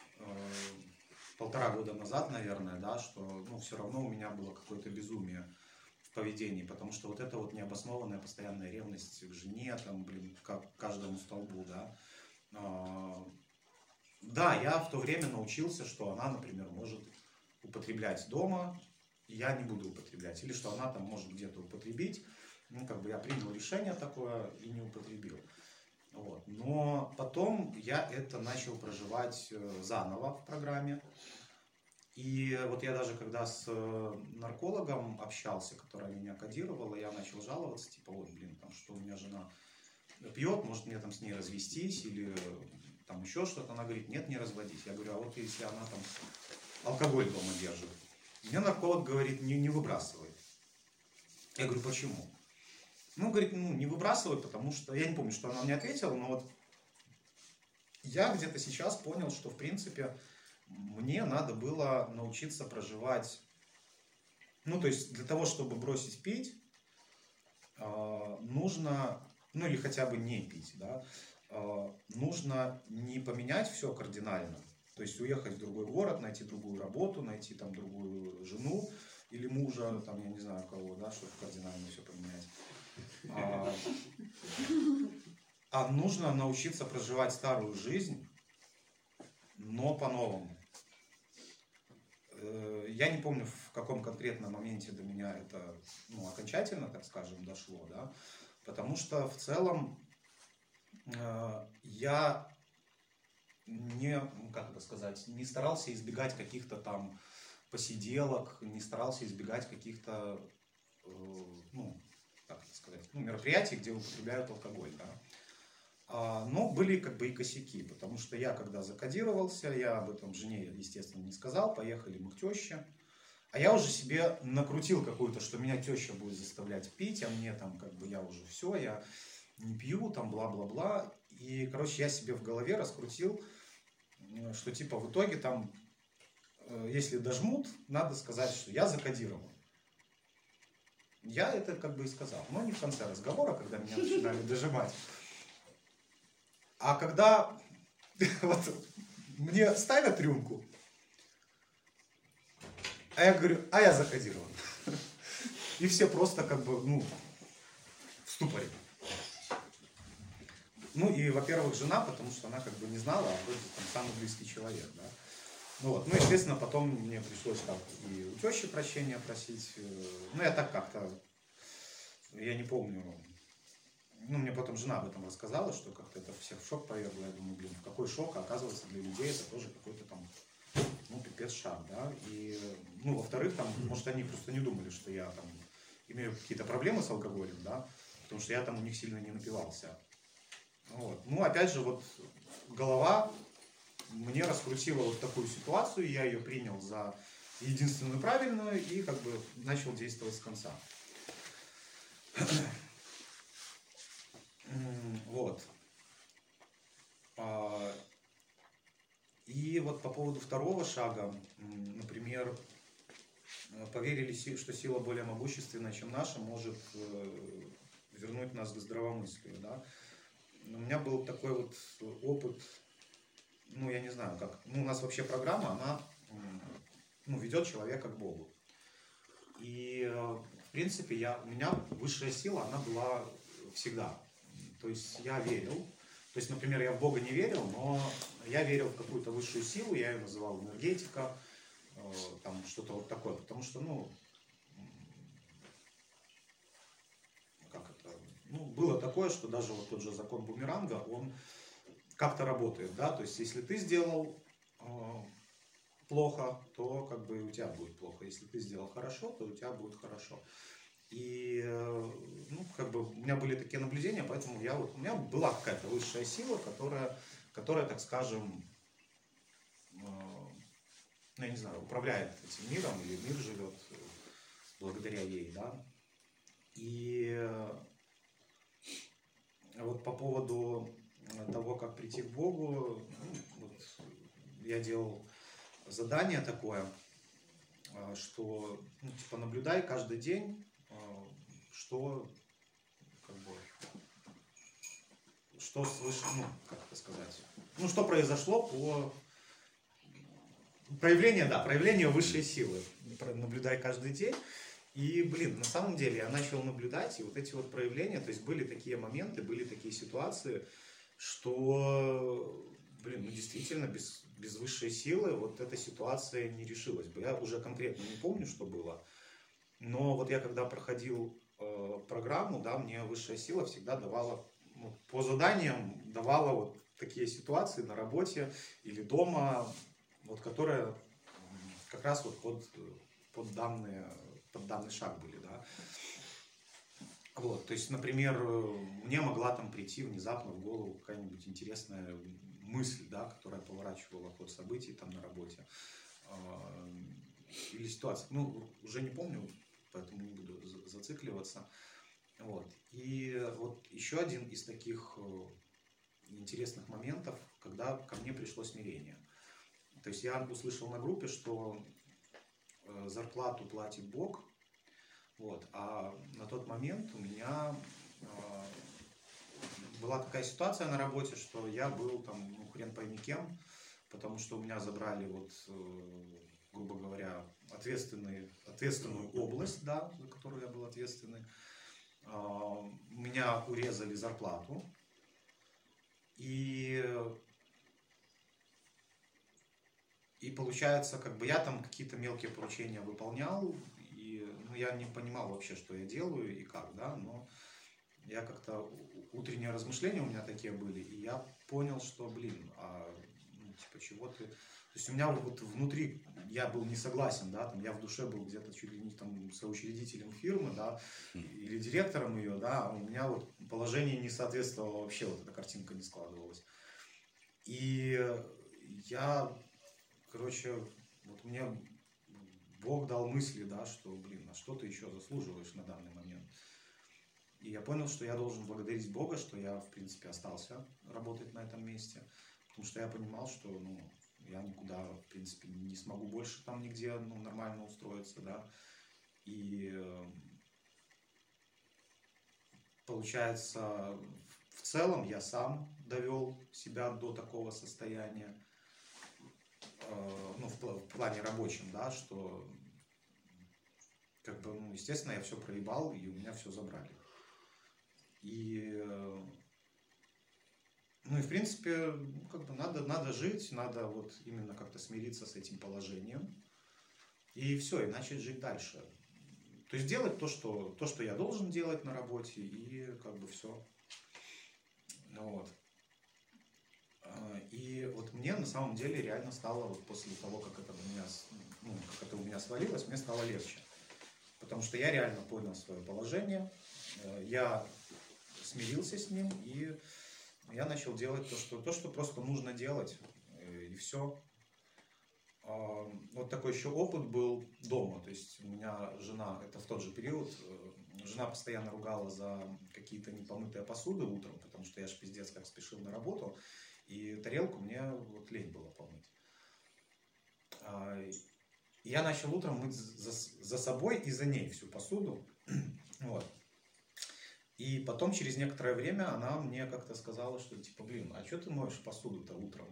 1,5 года назад, наверное, да, что, ну, все равно у меня было какое-то безумие в поведении, потому что вот это вот необоснованная постоянная ревность к жене, там, к каждому столбу, да. Да, я в то время научился, что она, например, может употреблять дома, я не буду употреблять, или что она там может где-то употребить, ну, как бы я принял решение такое и не употребил. Вот. Но потом я это начал проживать заново в программе. И вот я даже когда с наркологом общался, которая меня кодировала, я начал жаловаться, типа, ой, там, что у меня жена пьет, может мне там с ней развестись или там еще что-то. Она говорит, нет, не разводись. Я говорю, а вот если она там алкоголь дома держит. Мне нарколог говорит, не выбрасывай. Я говорю, почему? Ну, говорит, не выбрасывай, потому что... Я не помню, что она мне ответила, но вот я где-то сейчас понял, что, в принципе, мне надо было научиться проживать... Ну, то есть, для того, чтобы бросить пить, нужно... Ну, или хотя бы не пить, да, нужно не поменять все кардинально. То есть, уехать в другой город, найти другую работу, найти там другую жену или мужа, там, я не знаю кого, да, чтобы кардинально все поменять. А нужно научиться проживать старую жизнь, но по-новому. Я не помню, в каком конкретном моменте до меня это, ну, окончательно, так скажем, дошло, да, потому что в целом я не старался избегать каких-то там посиделок, не старался избегать каких-то, мероприятий, где употребляют алкоголь, да. Но были как бы и косяки, потому что я, когда закодировался, я об этом жене, естественно, не сказал, поехали мы к теще, а я уже себе накрутил какую-то, что меня теща будет заставлять пить, а мне там как бы я уже все, я не пью, там бла-бла-бла, И, короче, я себе в голове раскрутил, что типа в итоге там, если дожмут, надо сказать, что я закодирован. Я это как бы и сказал, но не в конце разговора, когда меня начинали дожимать. А когда вот мне ставят рюмку, а я говорю, а я закодирован. И все просто как бы, ну, в ступоре. Ну и, во-первых, жена, потому что она как бы не знала, а вроде там самый близкий человек, да. Ну вот, ну, естественно, потом мне пришлось так и у тещи прощения просить. Ну, я так как-то, я не помню, ну, мне потом жена об этом рассказала, что как-то это всех в шок повергло. Я думаю, блин, в какой шок, а оказывается, для людей это тоже какой-то там, ну, пипец шаг, да. И, ну, во-вторых, там, может, они просто не думали, что я там имею какие-то проблемы с алкоголем, да, потому что я там у них сильно не напивался. Вот. Ну, опять же, вот голова мне раскрутила вот такую ситуацию, я ее принял за единственную правильную и как бы начал действовать с конца. Вот. И вот по поводу второго шага, например, поверили, что сила более могущественная, чем наша, может вернуть нас к здравомыслию, да. У меня был такой вот опыт, ну, я не знаю, как, ну, у нас вообще программа, она, ну, ведет человека к Богу. И, в принципе, у меня высшая сила, она была всегда. То есть я верил, то есть, например, я в Бога не верил, но я верил в какую-то высшую силу, я ее называл энергетика, там что-то вот такое, потому что, ну, ну, было такое, что даже вот тот же закон бумеранга, он как-то работает, да, то есть если ты сделал плохо, то как бы у тебя будет плохо, если ты сделал хорошо, то у тебя будет хорошо. И, ну, как бы у меня были такие наблюдения, поэтому у меня была какая-то высшая сила, которая, так скажем, ну, я не знаю, управляет этим миром, или мир живет благодаря ей, да. И вот по поводу того, как прийти к Богу, ну, вот я делал задание такое, что, ну, типа, наблюдай каждый день, что, как бы, что свыше, ну, как это сказать, ну, что произошло по проявлению высшей силы. Наблюдай каждый день. И, блин, на самом деле я начал наблюдать, и вот эти вот проявления, то есть были такие моменты, были такие ситуации, что, блин, ну действительно без высшей силы вот эта ситуация не решилась бы. Я уже конкретно не помню, что было, но вот я когда проходил программу, да, мне высшая сила всегда давала, ну, по заданиям давала вот такие ситуации на работе или дома, вот которые как раз вот под данный шаг были, да. Вот, то есть, например, мне могла там прийти внезапно в голову какая-нибудь интересная мысль, да, которая поворачивала ход событий там на работе. Или ситуация. Ну, уже не помню, поэтому не буду зацикливаться. Вот. И вот еще один из таких интересных моментов, когда ко мне пришло смирение. То есть я услышал на группе, что зарплату платит Бог. Вот. А на тот момент у меня была такая ситуация на работе, что я был там, ну, хрен пойми кем, потому что у меня забрали вот, грубо говоря, ответственную область, да, за которую я был ответственный. У меня урезали зарплату. И получается, как бы я там какие-то мелкие поручения выполнял, и, ну, я не понимал вообще, что я делаю и как, да, но я как-то, утренние размышления у меня такие были, и я понял, что, блин, ну, типа, чего ты... То есть у меня вот внутри я был не согласен, да, там я в душе был где-то чуть ли не там соучредителем фирмы, да, или директором ее, да, а у меня вот положение не соответствовало вообще, вот эта картинка не складывалась. И я, короче, вот мне Бог дал мысли, да, что, блин, а что ты еще заслуживаешь на данный момент? И я понял, что я должен благодарить Бога, что я, в принципе, остался работать на этом месте. Потому что я понимал, что, ну, я никуда, в принципе, не смогу больше там нигде, ну, нормально устроиться, да. И получается, в целом я сам довел себя до такого состояния, ну, в плане рабочем, да, что, как бы, ну, естественно, я все проебал, и у меня все забрали. И, ну, и, в принципе, ну, как бы надо жить, надо вот именно как-то смириться с этим положением, и все, и начать жить дальше. То есть делать то, что я должен делать на работе, и как бы все. Вот. И вот мне на самом деле реально стало, вот после того, как это у меня свалилось, мне стало легче. Потому что я реально понял свое положение, я смирился с ним, и я начал делать то, что просто нужно делать, и все. Вот такой еще опыт был дома, то есть у меня жена, это в тот же период, жена постоянно ругала за какие-то непомытые посуды утром, потому что я ж пиздец как спешил на работу, и тарелку мне вот лень было помыть. И я начал утром мыть за собой и за ней всю посуду, вот. И потом через некоторое время она мне как-то сказала, что типа, блин, а что ты моешь посуду-то утром?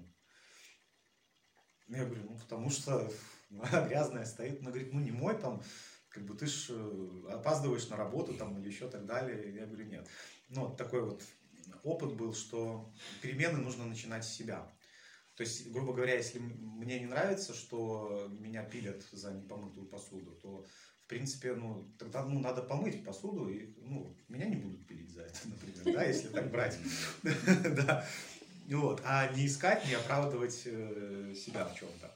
Я говорю, ну потому что она грязная стоит. Она говорит, ну не мой там, как бы ты ж опаздываешь на работу там или еще так далее. Я говорю, нет. Ну вот такой вот опыт был, что перемены нужно начинать с себя. То есть, грубо говоря, если мне не нравится, что меня пилят за непомытую посуду, то в принципе, ну, тогда ну, надо помыть посуду, и ну, меня не будут пилить за это, например, да, если так брать. Да. Вот, а не искать, не оправдывать себя в чем-то.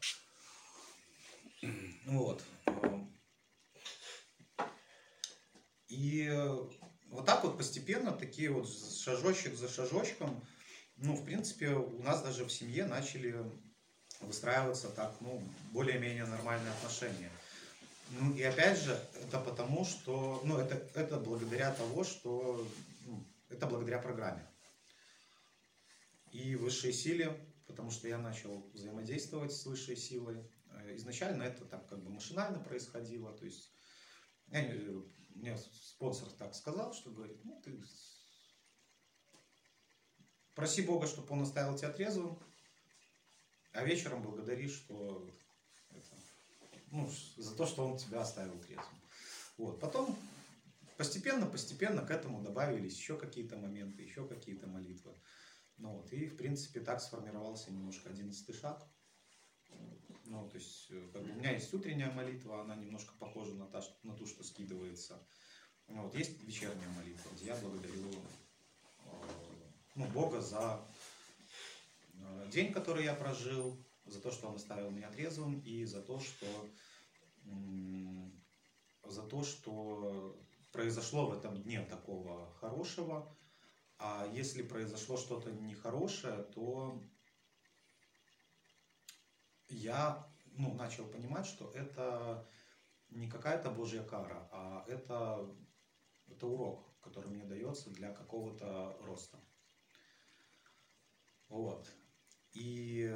Вот. И вот так вот постепенно, такие вот шажочек за шажочком, ну, в принципе, у нас даже в семье начали выстраиваться так, ну, более-менее нормальные отношения. Ну, и опять же, это потому, что, ну, это благодаря того, что, ну, это благодаря программе. И высшей силе, потому что я начал взаимодействовать с высшей силой. Изначально это так как бы машинально происходило, то есть мне спонсор так сказал, что говорит, ну ты проси Бога, чтобы он оставил тебя трезвым, а вечером благодари, что ну, за то, что он тебя оставил трезвым. Вот. Потом постепенно к этому добавились еще какие-то моменты, еще какие-то молитвы. Ну, вот, и, в принципе, так сформировался немножко 11-й шаг. Ну, то есть, как бы у меня есть утренняя молитва, она немножко похожа на ту, что скидывается. Ну, вот, есть вечерняя молитва, где я благодарю ну, Бога за день, который я прожил, за то, что Он оставил меня трезвым, и за то, что произошло в этом дне такого хорошего. А если произошло что-то нехорошее, то я начал понимать, что это не какая-то Божья кара, а это урок, который мне дается для какого-то роста. Вот. И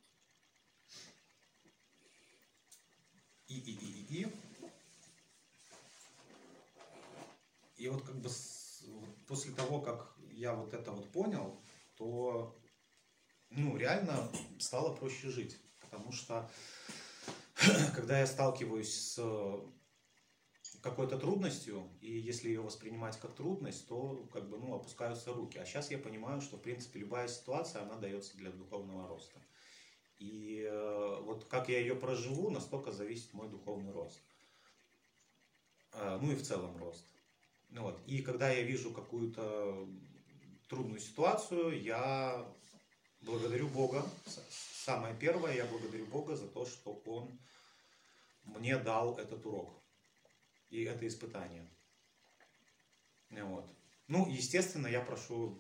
вот как бы после того, как я вот это вот понял, то реально стало проще жить. Потому что когда я сталкиваюсь с какой-то трудностью, и если ее воспринимать как трудность, то как бы опускаются руки. А сейчас я понимаю, что в принципе любая ситуация, она дается для духовного роста. И вот как я ее проживу, настолько зависит мой духовный рост. Ну и в целом рост. Вот. И когда я вижу какую-то трудную ситуацию, я благодарю Бога. Самое первое, я благодарю Бога за то, что Он мне дал этот урок и это испытание. Вот. Ну, естественно, я прошу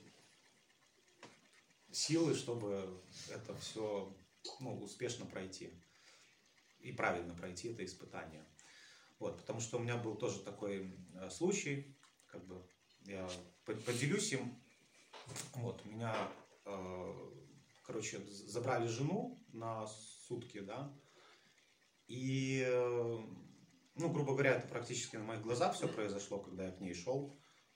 силы, чтобы это все успешно пройти и правильно пройти это испытание. Вот, потому что у меня был тоже такой случай, как бы я поделюсь им. Вот, у меня, короче, забрали жену на сутки, да, и, ну, грубо говоря, это практически на моих глазах все произошло, когда я к ней шел.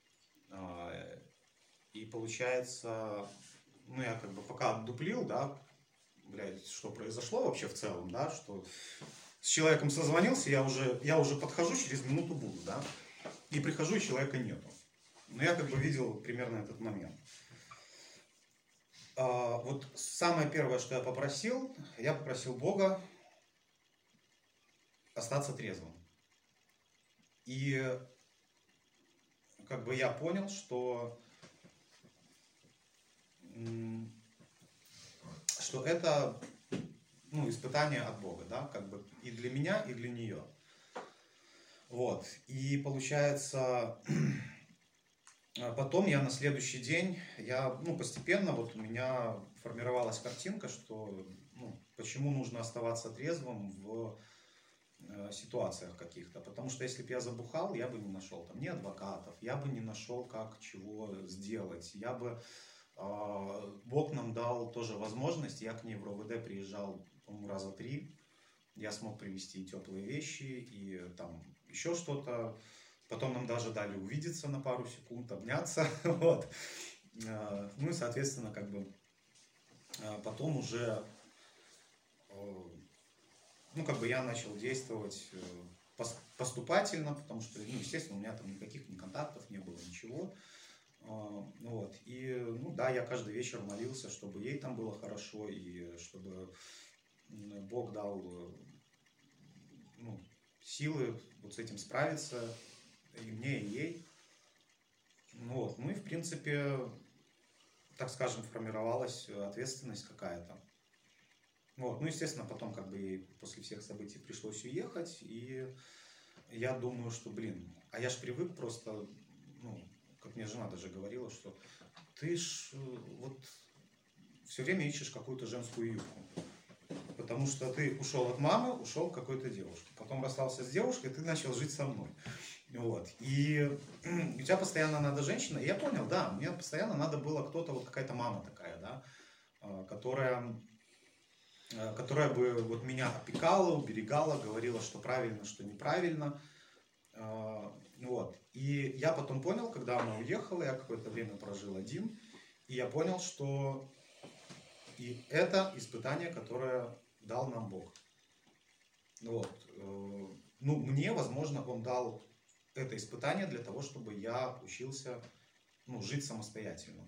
И получается, ну, я как бы пока отдуплил, да, блядь, что произошло вообще в целом, да, что с человеком созвонился, я уже подхожу, через минуту буду, да, и прихожу, и человека нету. Но я как бы видел примерно этот момент. Вот самое первое, что я попросил Бога остаться трезвым. И как бы я понял, что это, ну, испытание от Бога, да, как бы и для меня, и для нее. Вот. И получается, потом я на следующий день, ну, постепенно вот у меня формировалась картинка, что, ну, почему нужно оставаться трезвым в ситуациях каких-то. Потому что если бы я забухал, я бы не нашел там ни адвокатов, я бы не нашел, как чего сделать. Бог нам дал тоже возможность, я к ней в РОВД приезжал, по-моему, раза 3. Я смог привезти теплые вещи и там еще что-то. Потом нам даже дали увидеться на пару секунд, обняться. Вот. Ну и, соответственно, как бы потом уже, ну, как бы я начал действовать поступательно, потому что, ну, естественно, у меня там никаких ни контактов не было, ничего. Вот. И, ну да, я каждый вечер молился, чтобы ей там было хорошо, и чтобы Бог дал, ну, силы вот с этим справиться, и мне, и ей. Вот. Ну и, в принципе, так скажем, формировалась ответственность какая-то. Вот. Ну, естественно, потом как бы ей после всех событий пришлось уехать, и я думаю, что, блин, а я ж привык просто, ну, как мне жена даже говорила, что ты ж вот все время ищешь какую-то женскую юбку. Потому что ты ушел от мамы, ушел к какой-то девушке. Потом расстался с девушкой, ты начал жить со мной. Вот. И у тебя постоянно надо женщина. И я понял, да, мне постоянно надо было кто-то, вот какая-то мама такая, да, которая бы вот меня опекала, уберегала, говорила, что правильно, что неправильно. Вот. И я потом понял, когда она уехала, я какое-то время прожил один, и я понял, что и это испытание, которое дал нам Бог. Вот. Ну, мне, возможно, Он дал это испытание для того, чтобы я учился, ну, жить самостоятельно.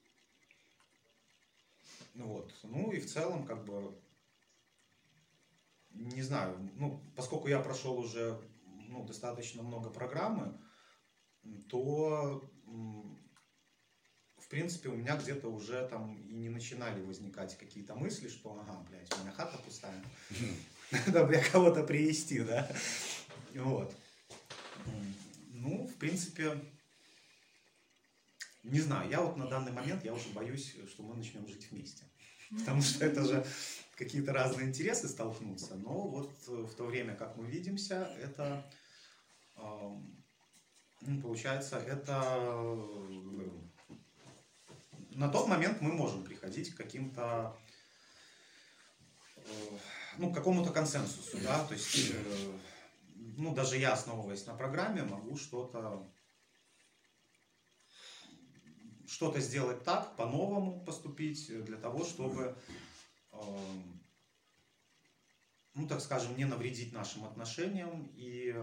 Вот. Ну и в целом, как бы, не знаю, ну, поскольку я прошел уже, ну, достаточно много программы, то, в принципе, у меня где-то уже там и не начинали возникать какие-то мысли, что, ага, блядь, у меня хата пустая, надо, бля, кого-то привезти, да, вот. Ну, в принципе, не знаю, я вот на данный момент, я уже боюсь, что мы начнем жить вместе, потому что это же какие-то разные интересы столкнутся, но вот в то время, как мы видимся, это, получается, это на тот момент мы можем приходить к каким-то, ну, к какому-то консенсусу, да, то есть, ну, даже я, основываясь на программе, могу что-то сделать так, по-новому поступить, для того, чтобы, ну, так скажем, не навредить нашим отношениям и,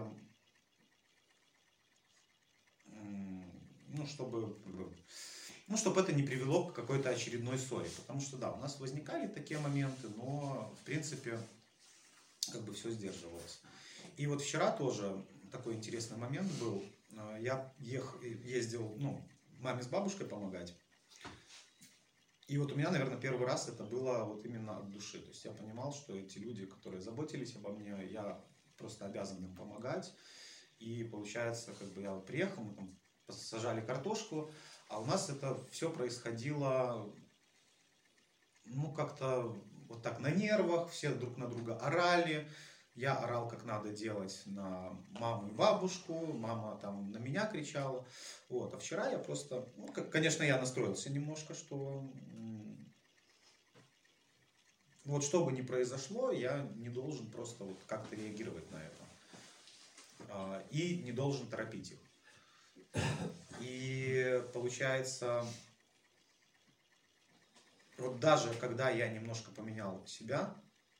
ну, чтобы это не привело к какой-то очередной ссоре. Потому что, да, у нас возникали такие моменты, но, в принципе, как бы все сдерживалось. И вот вчера тоже такой интересный момент был. Я ездил, ну, маме с бабушкой помогать. И вот у меня, наверное, первый раз это было вот именно от души. То есть я понимал, что эти люди, которые заботились обо мне, я просто обязан им помогать. И получается, как бы я вот приехал, мы там сажали картошку, а у нас это все происходило, ну, как-то вот так на нервах, все друг на друга орали, Я орал, как надо делать на маму и бабушку, мама там на меня кричала. Вот. А вчера я просто, ну, конечно, я настроился немножко, что вот что бы ни произошло, я не должен просто вот как-то реагировать на это. И не должен торопить их. И получается, вот даже когда я немножко поменял себя,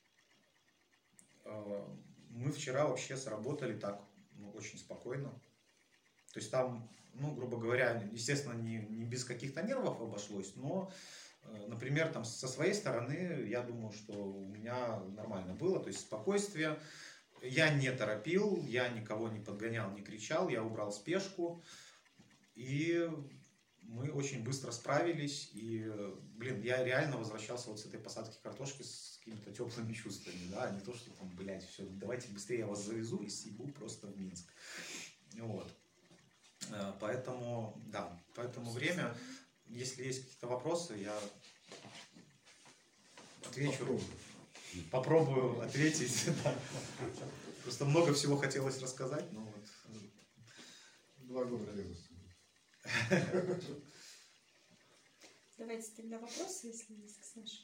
мы вчера вообще сработали так, ну, очень спокойно. То есть там, ну, грубо говоря, естественно, не без каких-то нервов обошлось, но, например, там со своей стороны, я думаю, что у меня нормально было. То есть спокойствие. Я не торопил, я никого не подгонял, не кричал, я убрал спешку. И мы очень быстро справились. И, блин, я реально возвращался вот с этой посадки картошки с какими-то теплыми чувствами, да, не то, что там, блядь, все, давайте быстрее я вас завезу и съебу просто в Минск. Вот. Поэтому, да, поэтому время, если есть какие-то вопросы, я отвечу, попробую ответить. Просто много всего хотелось рассказать, но вот. 2 года резусти. Давайте тогда вопросы, если есть, к Саше.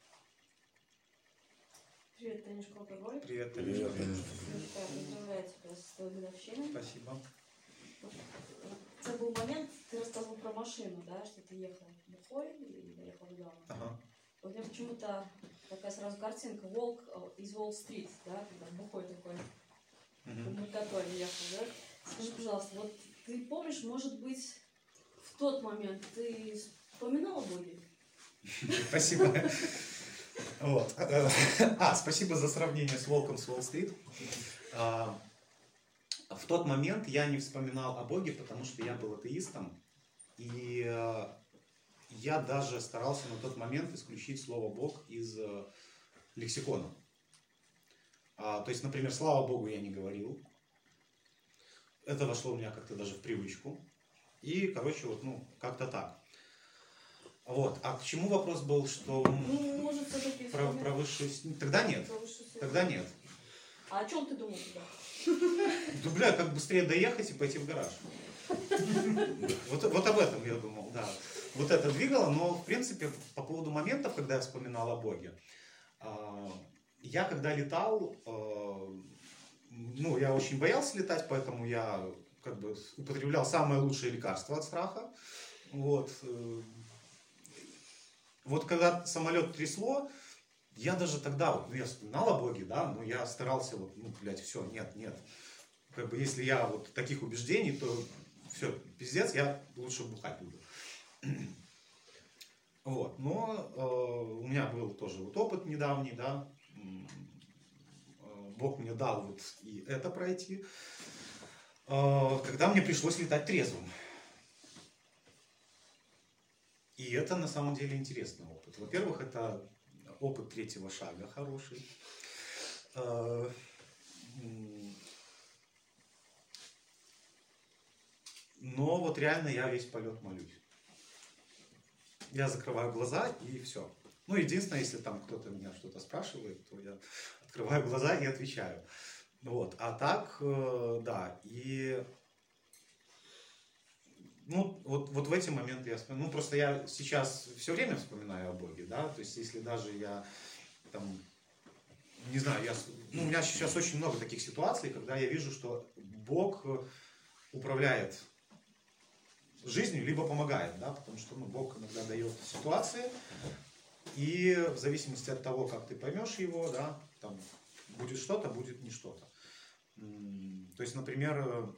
Привет, Танюшка Алкоголь. Привет, Танюшка. Поздравляю тебя с твоей годовщиной. Спасибо. Это был момент, ты рассказывал про машину, да, что ты ехал бухой и доехал дома. Ага. Вот у меня почему-то такая сразу картинка, волк из Уолл-стрит, да, когда бухой такой, на котором ехал, да. Скажи, пожалуйста, вот ты помнишь, может быть, в тот момент ты вспоминал о Боге? Спасибо. Вот. Спасибо за сравнение с волком с Уолл-стрит. В тот момент я не вспоминал о Боге, потому что я был атеистом. И я даже старался на тот момент исключить слово «Бог» из лексикона. То есть, например, «Слава Богу» я не говорил. Это вошло у меня как-то даже в привычку. И, короче, вот, ну, как-то так. Вот. А к чему вопрос был, что... Ну, может, все-таки... Про высшую... Тогда нет. Тогда нет. А о чем ты думал тогда? Да, бля, как быстрее доехать и пойти в гараж. Вот об этом я думал, да. Вот это двигало, но, в принципе, по поводу моментов, когда я вспоминал о Боге, я когда летал, ну, я очень боялся летать, поэтому я как бы употреблял самое лучшее лекарство от страха. Вот. Вот когда самолет трясло, я даже тогда, вот, я вспоминал о Боге, да, но я старался, вот, ну, блядь, все, нет. Как бы, если я вот таких убеждений, то все, пиздец, я лучше бухать буду. Вот, но у меня был тоже вот опыт недавний, да, Бог мне дал вот и это пройти, когда мне пришлось летать трезвым. И это на самом деле интересный опыт. Во-первых, это опыт 3-го шага хороший. Но вот реально я весь полет молюсь. Я закрываю глаза и все. Ну, единственное, если там кто-то меня что-то спрашивает, то я открываю глаза и отвечаю. Вот. А так, да. И ну, вот в эти моменты я вспоминаю. Ну, просто я сейчас все время вспоминаю о Боге, да. То есть, если даже я там, не знаю, у меня сейчас очень много таких ситуаций, когда я вижу, что Бог управляет жизнью, либо помогает, да, потому что, ну, Бог иногда дает ситуации, и в зависимости от того, как ты поймешь его, да, там будет что-то, будет не что-то. То есть, например,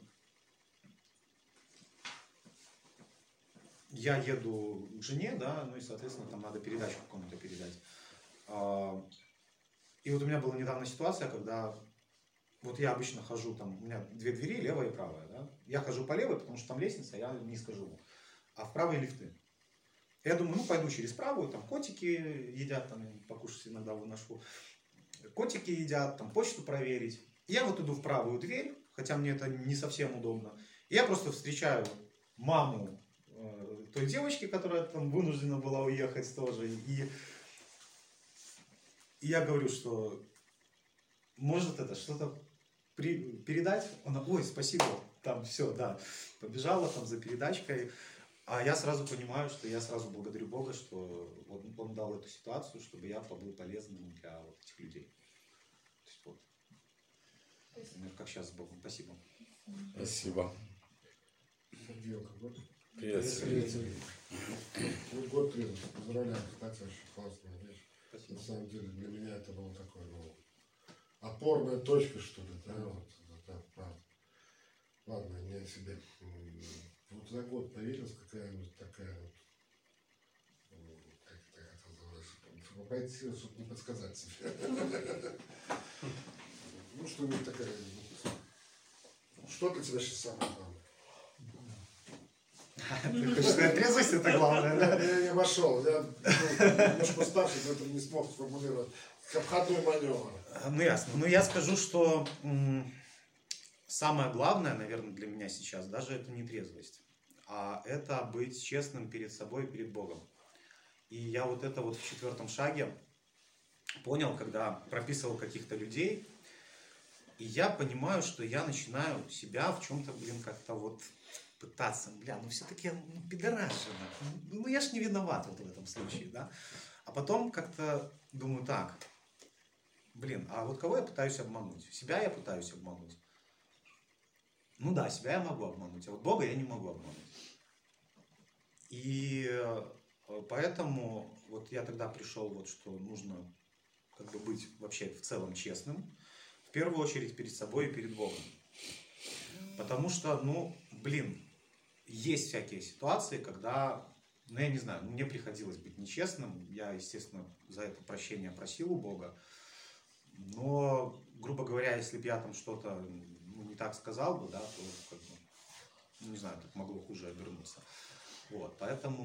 я еду к жене, да, ну и, соответственно, там надо передачу кому-то передать. И вот у меня была недавно ситуация, когда вот я обычно хожу, там у меня 2 двери, левая и правая, да. Я хожу по левой, потому что там лестница, я низко живу, а в правой лифты. Я думаю, ну пойду через правую, там котики едят, там покушать иногда выношу. Котики едят, там почту проверить. Я вот иду в правую дверь, хотя мне это не совсем удобно. И я просто встречаю маму той девочки, которая там вынуждена была уехать тоже. И я говорю, что может это что-то передать? Она, ой, спасибо, там все, да, побежала там за передачкой. А я сразу понимаю, что я сразу благодарю Бога, что он дал эту ситуацию, чтобы я побыл полезным для вот этих людей. То есть, вот. Как сейчас с Богом. Спасибо. Спасибо. Сергей, год? Привет, Сергей. Ну, год трезвости. Поздравляю, кстати, очень классная вещь. Спасибо. На самом деле для меня это было такое, ну, опорная точка, что ли, да, вот, да, правда. Ладно, не о себе. Вот за год появилась какая-нибудь такая вот, как это называлось, чтобы обойти, чтобы не подсказать себе. Ну, что-нибудь такая, что для тебя сейчас самое главное? Ты хочешь сказать, трезвость это главное, да? Я не вошел, я немножко старше, поэтому не смог сформулировать обходной маневр. Ну, ясно. Ну, я скажу, что самое главное, наверное, для меня сейчас, даже это не трезвость, а это быть честным перед собой и перед Богом. И я вот это вот в 4 шаге понял, когда прописывал каких-то людей, и я понимаю, что я начинаю себя в чем-то, как-то вот пытаться, ну все-таки, пидорашина, ну я ж не виноват вот в этом случае, да. А потом как-то думаю, так, а вот кого я пытаюсь обмануть? Себя я пытаюсь обмануть. Ну да, себя я могу обмануть, а вот Бога я не могу обмануть. И поэтому вот я тогда пришел, вот что нужно как бы быть вообще в целом честным, в первую очередь перед собой и перед Богом. Потому что, есть всякие ситуации, когда, я не знаю, мне приходилось быть нечестным, я, естественно, за это прощение просил у Бога, но, грубо говоря, если бы я там что-то не так сказал бы, да, то, как бы, не знаю, так могло хуже обернуться. Вот, поэтому,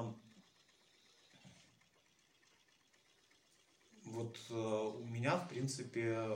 вот у меня, в принципе,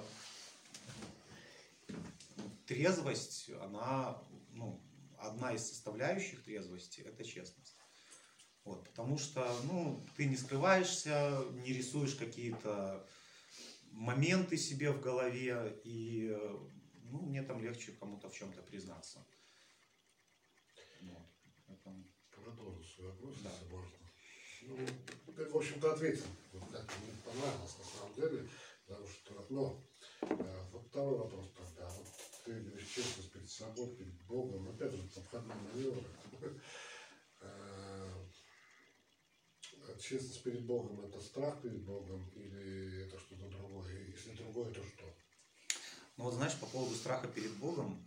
трезвость, она, одна из составляющих трезвости – это честность. Вот, потому что, ты не скрываешься, не рисуешь какие-то моменты себе в голове, и, мне там легче кому-то в чем-то признаться. Вот, поэтому... Продолжу свой вопрос, да. если можно. Ты, в общем-то, ответил. Вот как мне понравилось, на самом деле, потому что, вот второй вопрос тогда. Вот ты говоришь честность перед собой, перед Богом, опять же, обходной маневр. Честность перед Богом – это страх перед Богом или это что-то другое? Если другое, то что? Ну вот знаешь, по поводу страха перед Богом,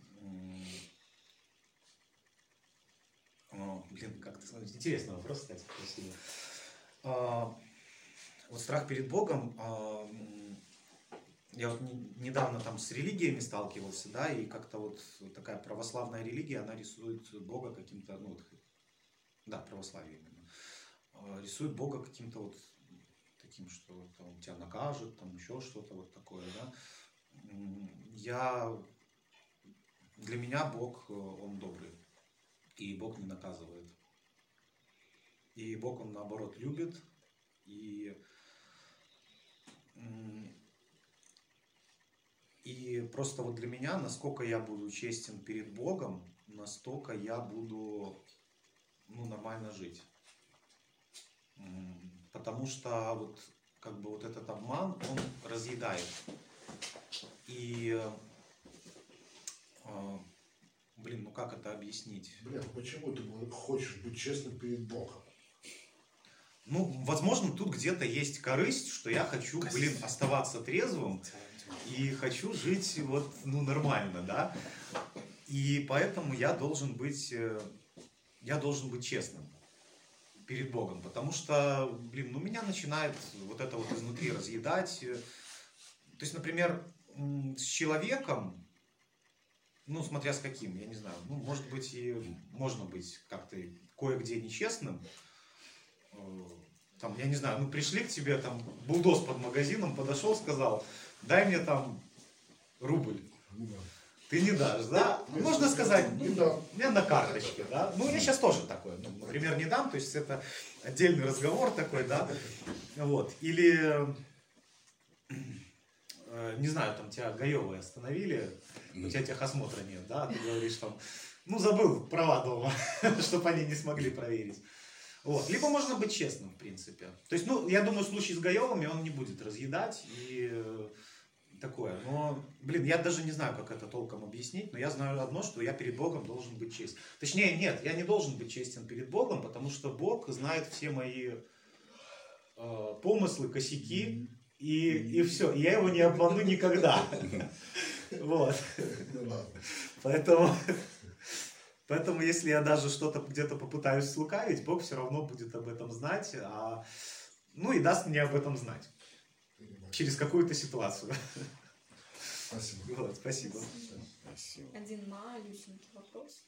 как ты смотришь, интересный вопрос, кстати, спасибо. Вот страх перед Богом, я вот недавно там с религиями сталкивался, да, и как-то вот такая православная религия, она рисует Бога каким-то, православие именно, рисует Бога каким-то вот таким, что он тебя накажет, там еще что-то вот такое, да. Для меня Бог, Он добрый, и Бог не наказывает. И Бог, Он наоборот любит, и просто вот для меня, насколько я буду честен перед Богом, настолько я буду, нормально жить. Потому что вот, как бы вот этот обман, он разъедает. И, как это объяснить? Почему ты хочешь быть честным перед Богом? Возможно, тут где-то есть корысть, что я хочу, оставаться трезвым и хочу жить нормально, да. И поэтому я должен быть честным перед Богом, потому что, меня начинает вот это вот изнутри разъедать. То есть, например, с человеком, смотря с каким, я не знаю, может быть, и можно быть как-то кое-где нечестным. Там, я не знаю, пришли к тебе, там, булдос под магазином, подошел, сказал, дай мне там рубль. Да. Ты не дашь, да? Можно сказать, не дам. Я на карточке, да? Я сейчас тоже такой, например, не дам, то есть это отдельный разговор такой, да? Вот. Или не знаю, там тебя гаевые остановили, у тебя техосмотра нет, да, ты говоришь там, ну забыл права дома, чтобы они не смогли проверить. Вот. Либо можно быть честным, в принципе. То есть, ну, я думаю, случай с гаевыми он не будет разъедать и такое. Но, блин, я даже не знаю, как это толком объяснить, но я знаю одно, что я перед Богом должен быть честен. Точнее, нет, я не должен быть честен перед Богом, потому что Бог знает все мои помыслы, косяки, и все. И я его не обману никогда. Вот. Поэтому, если я даже что-то где-то попытаюсь слукавить, Бог все равно будет об этом знать, ну и даст мне об этом знать. Через какую-то ситуацию. Спасибо. Вот, спасибо. Спасибо. Один малюсенький вопрос.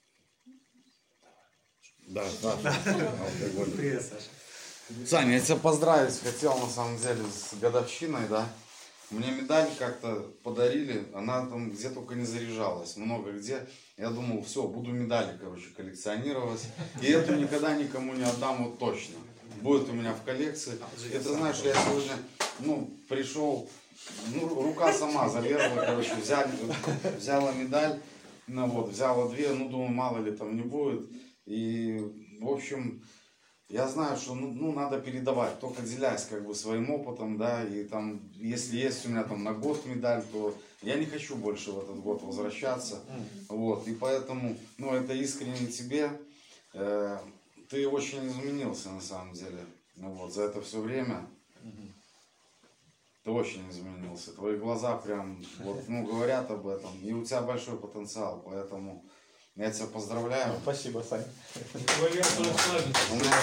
Да. Алкоголь. Привет, Саша. Саня, я тебя поздравить хотел на самом деле с годовщиной, да. Мне медаль как-то подарили, она там где только не заряжалась, много где. Я думал, все, буду медали, короче, коллекционировать. И эту никогда никому не отдам, вот точно. Будет у меня в коллекции. И ты знаешь, я сегодня, пришел, рука сама залезла, короче, взяла медаль, взяла 2, думаю, мало ли там не будет. И, в общем, я знаю, что надо передавать, только делясь как бы своим опытом, да, и там, если есть у меня там на год медаль, то я не хочу больше в этот год возвращаться, вот, и поэтому, это искренне тебе, ты очень изменился на самом деле, за это все время, ты очень изменился, твои глаза прям, говорят об этом, и у тебя большой потенциал, поэтому я тебя поздравляю. Спасибо, Сань. Твоя прославится.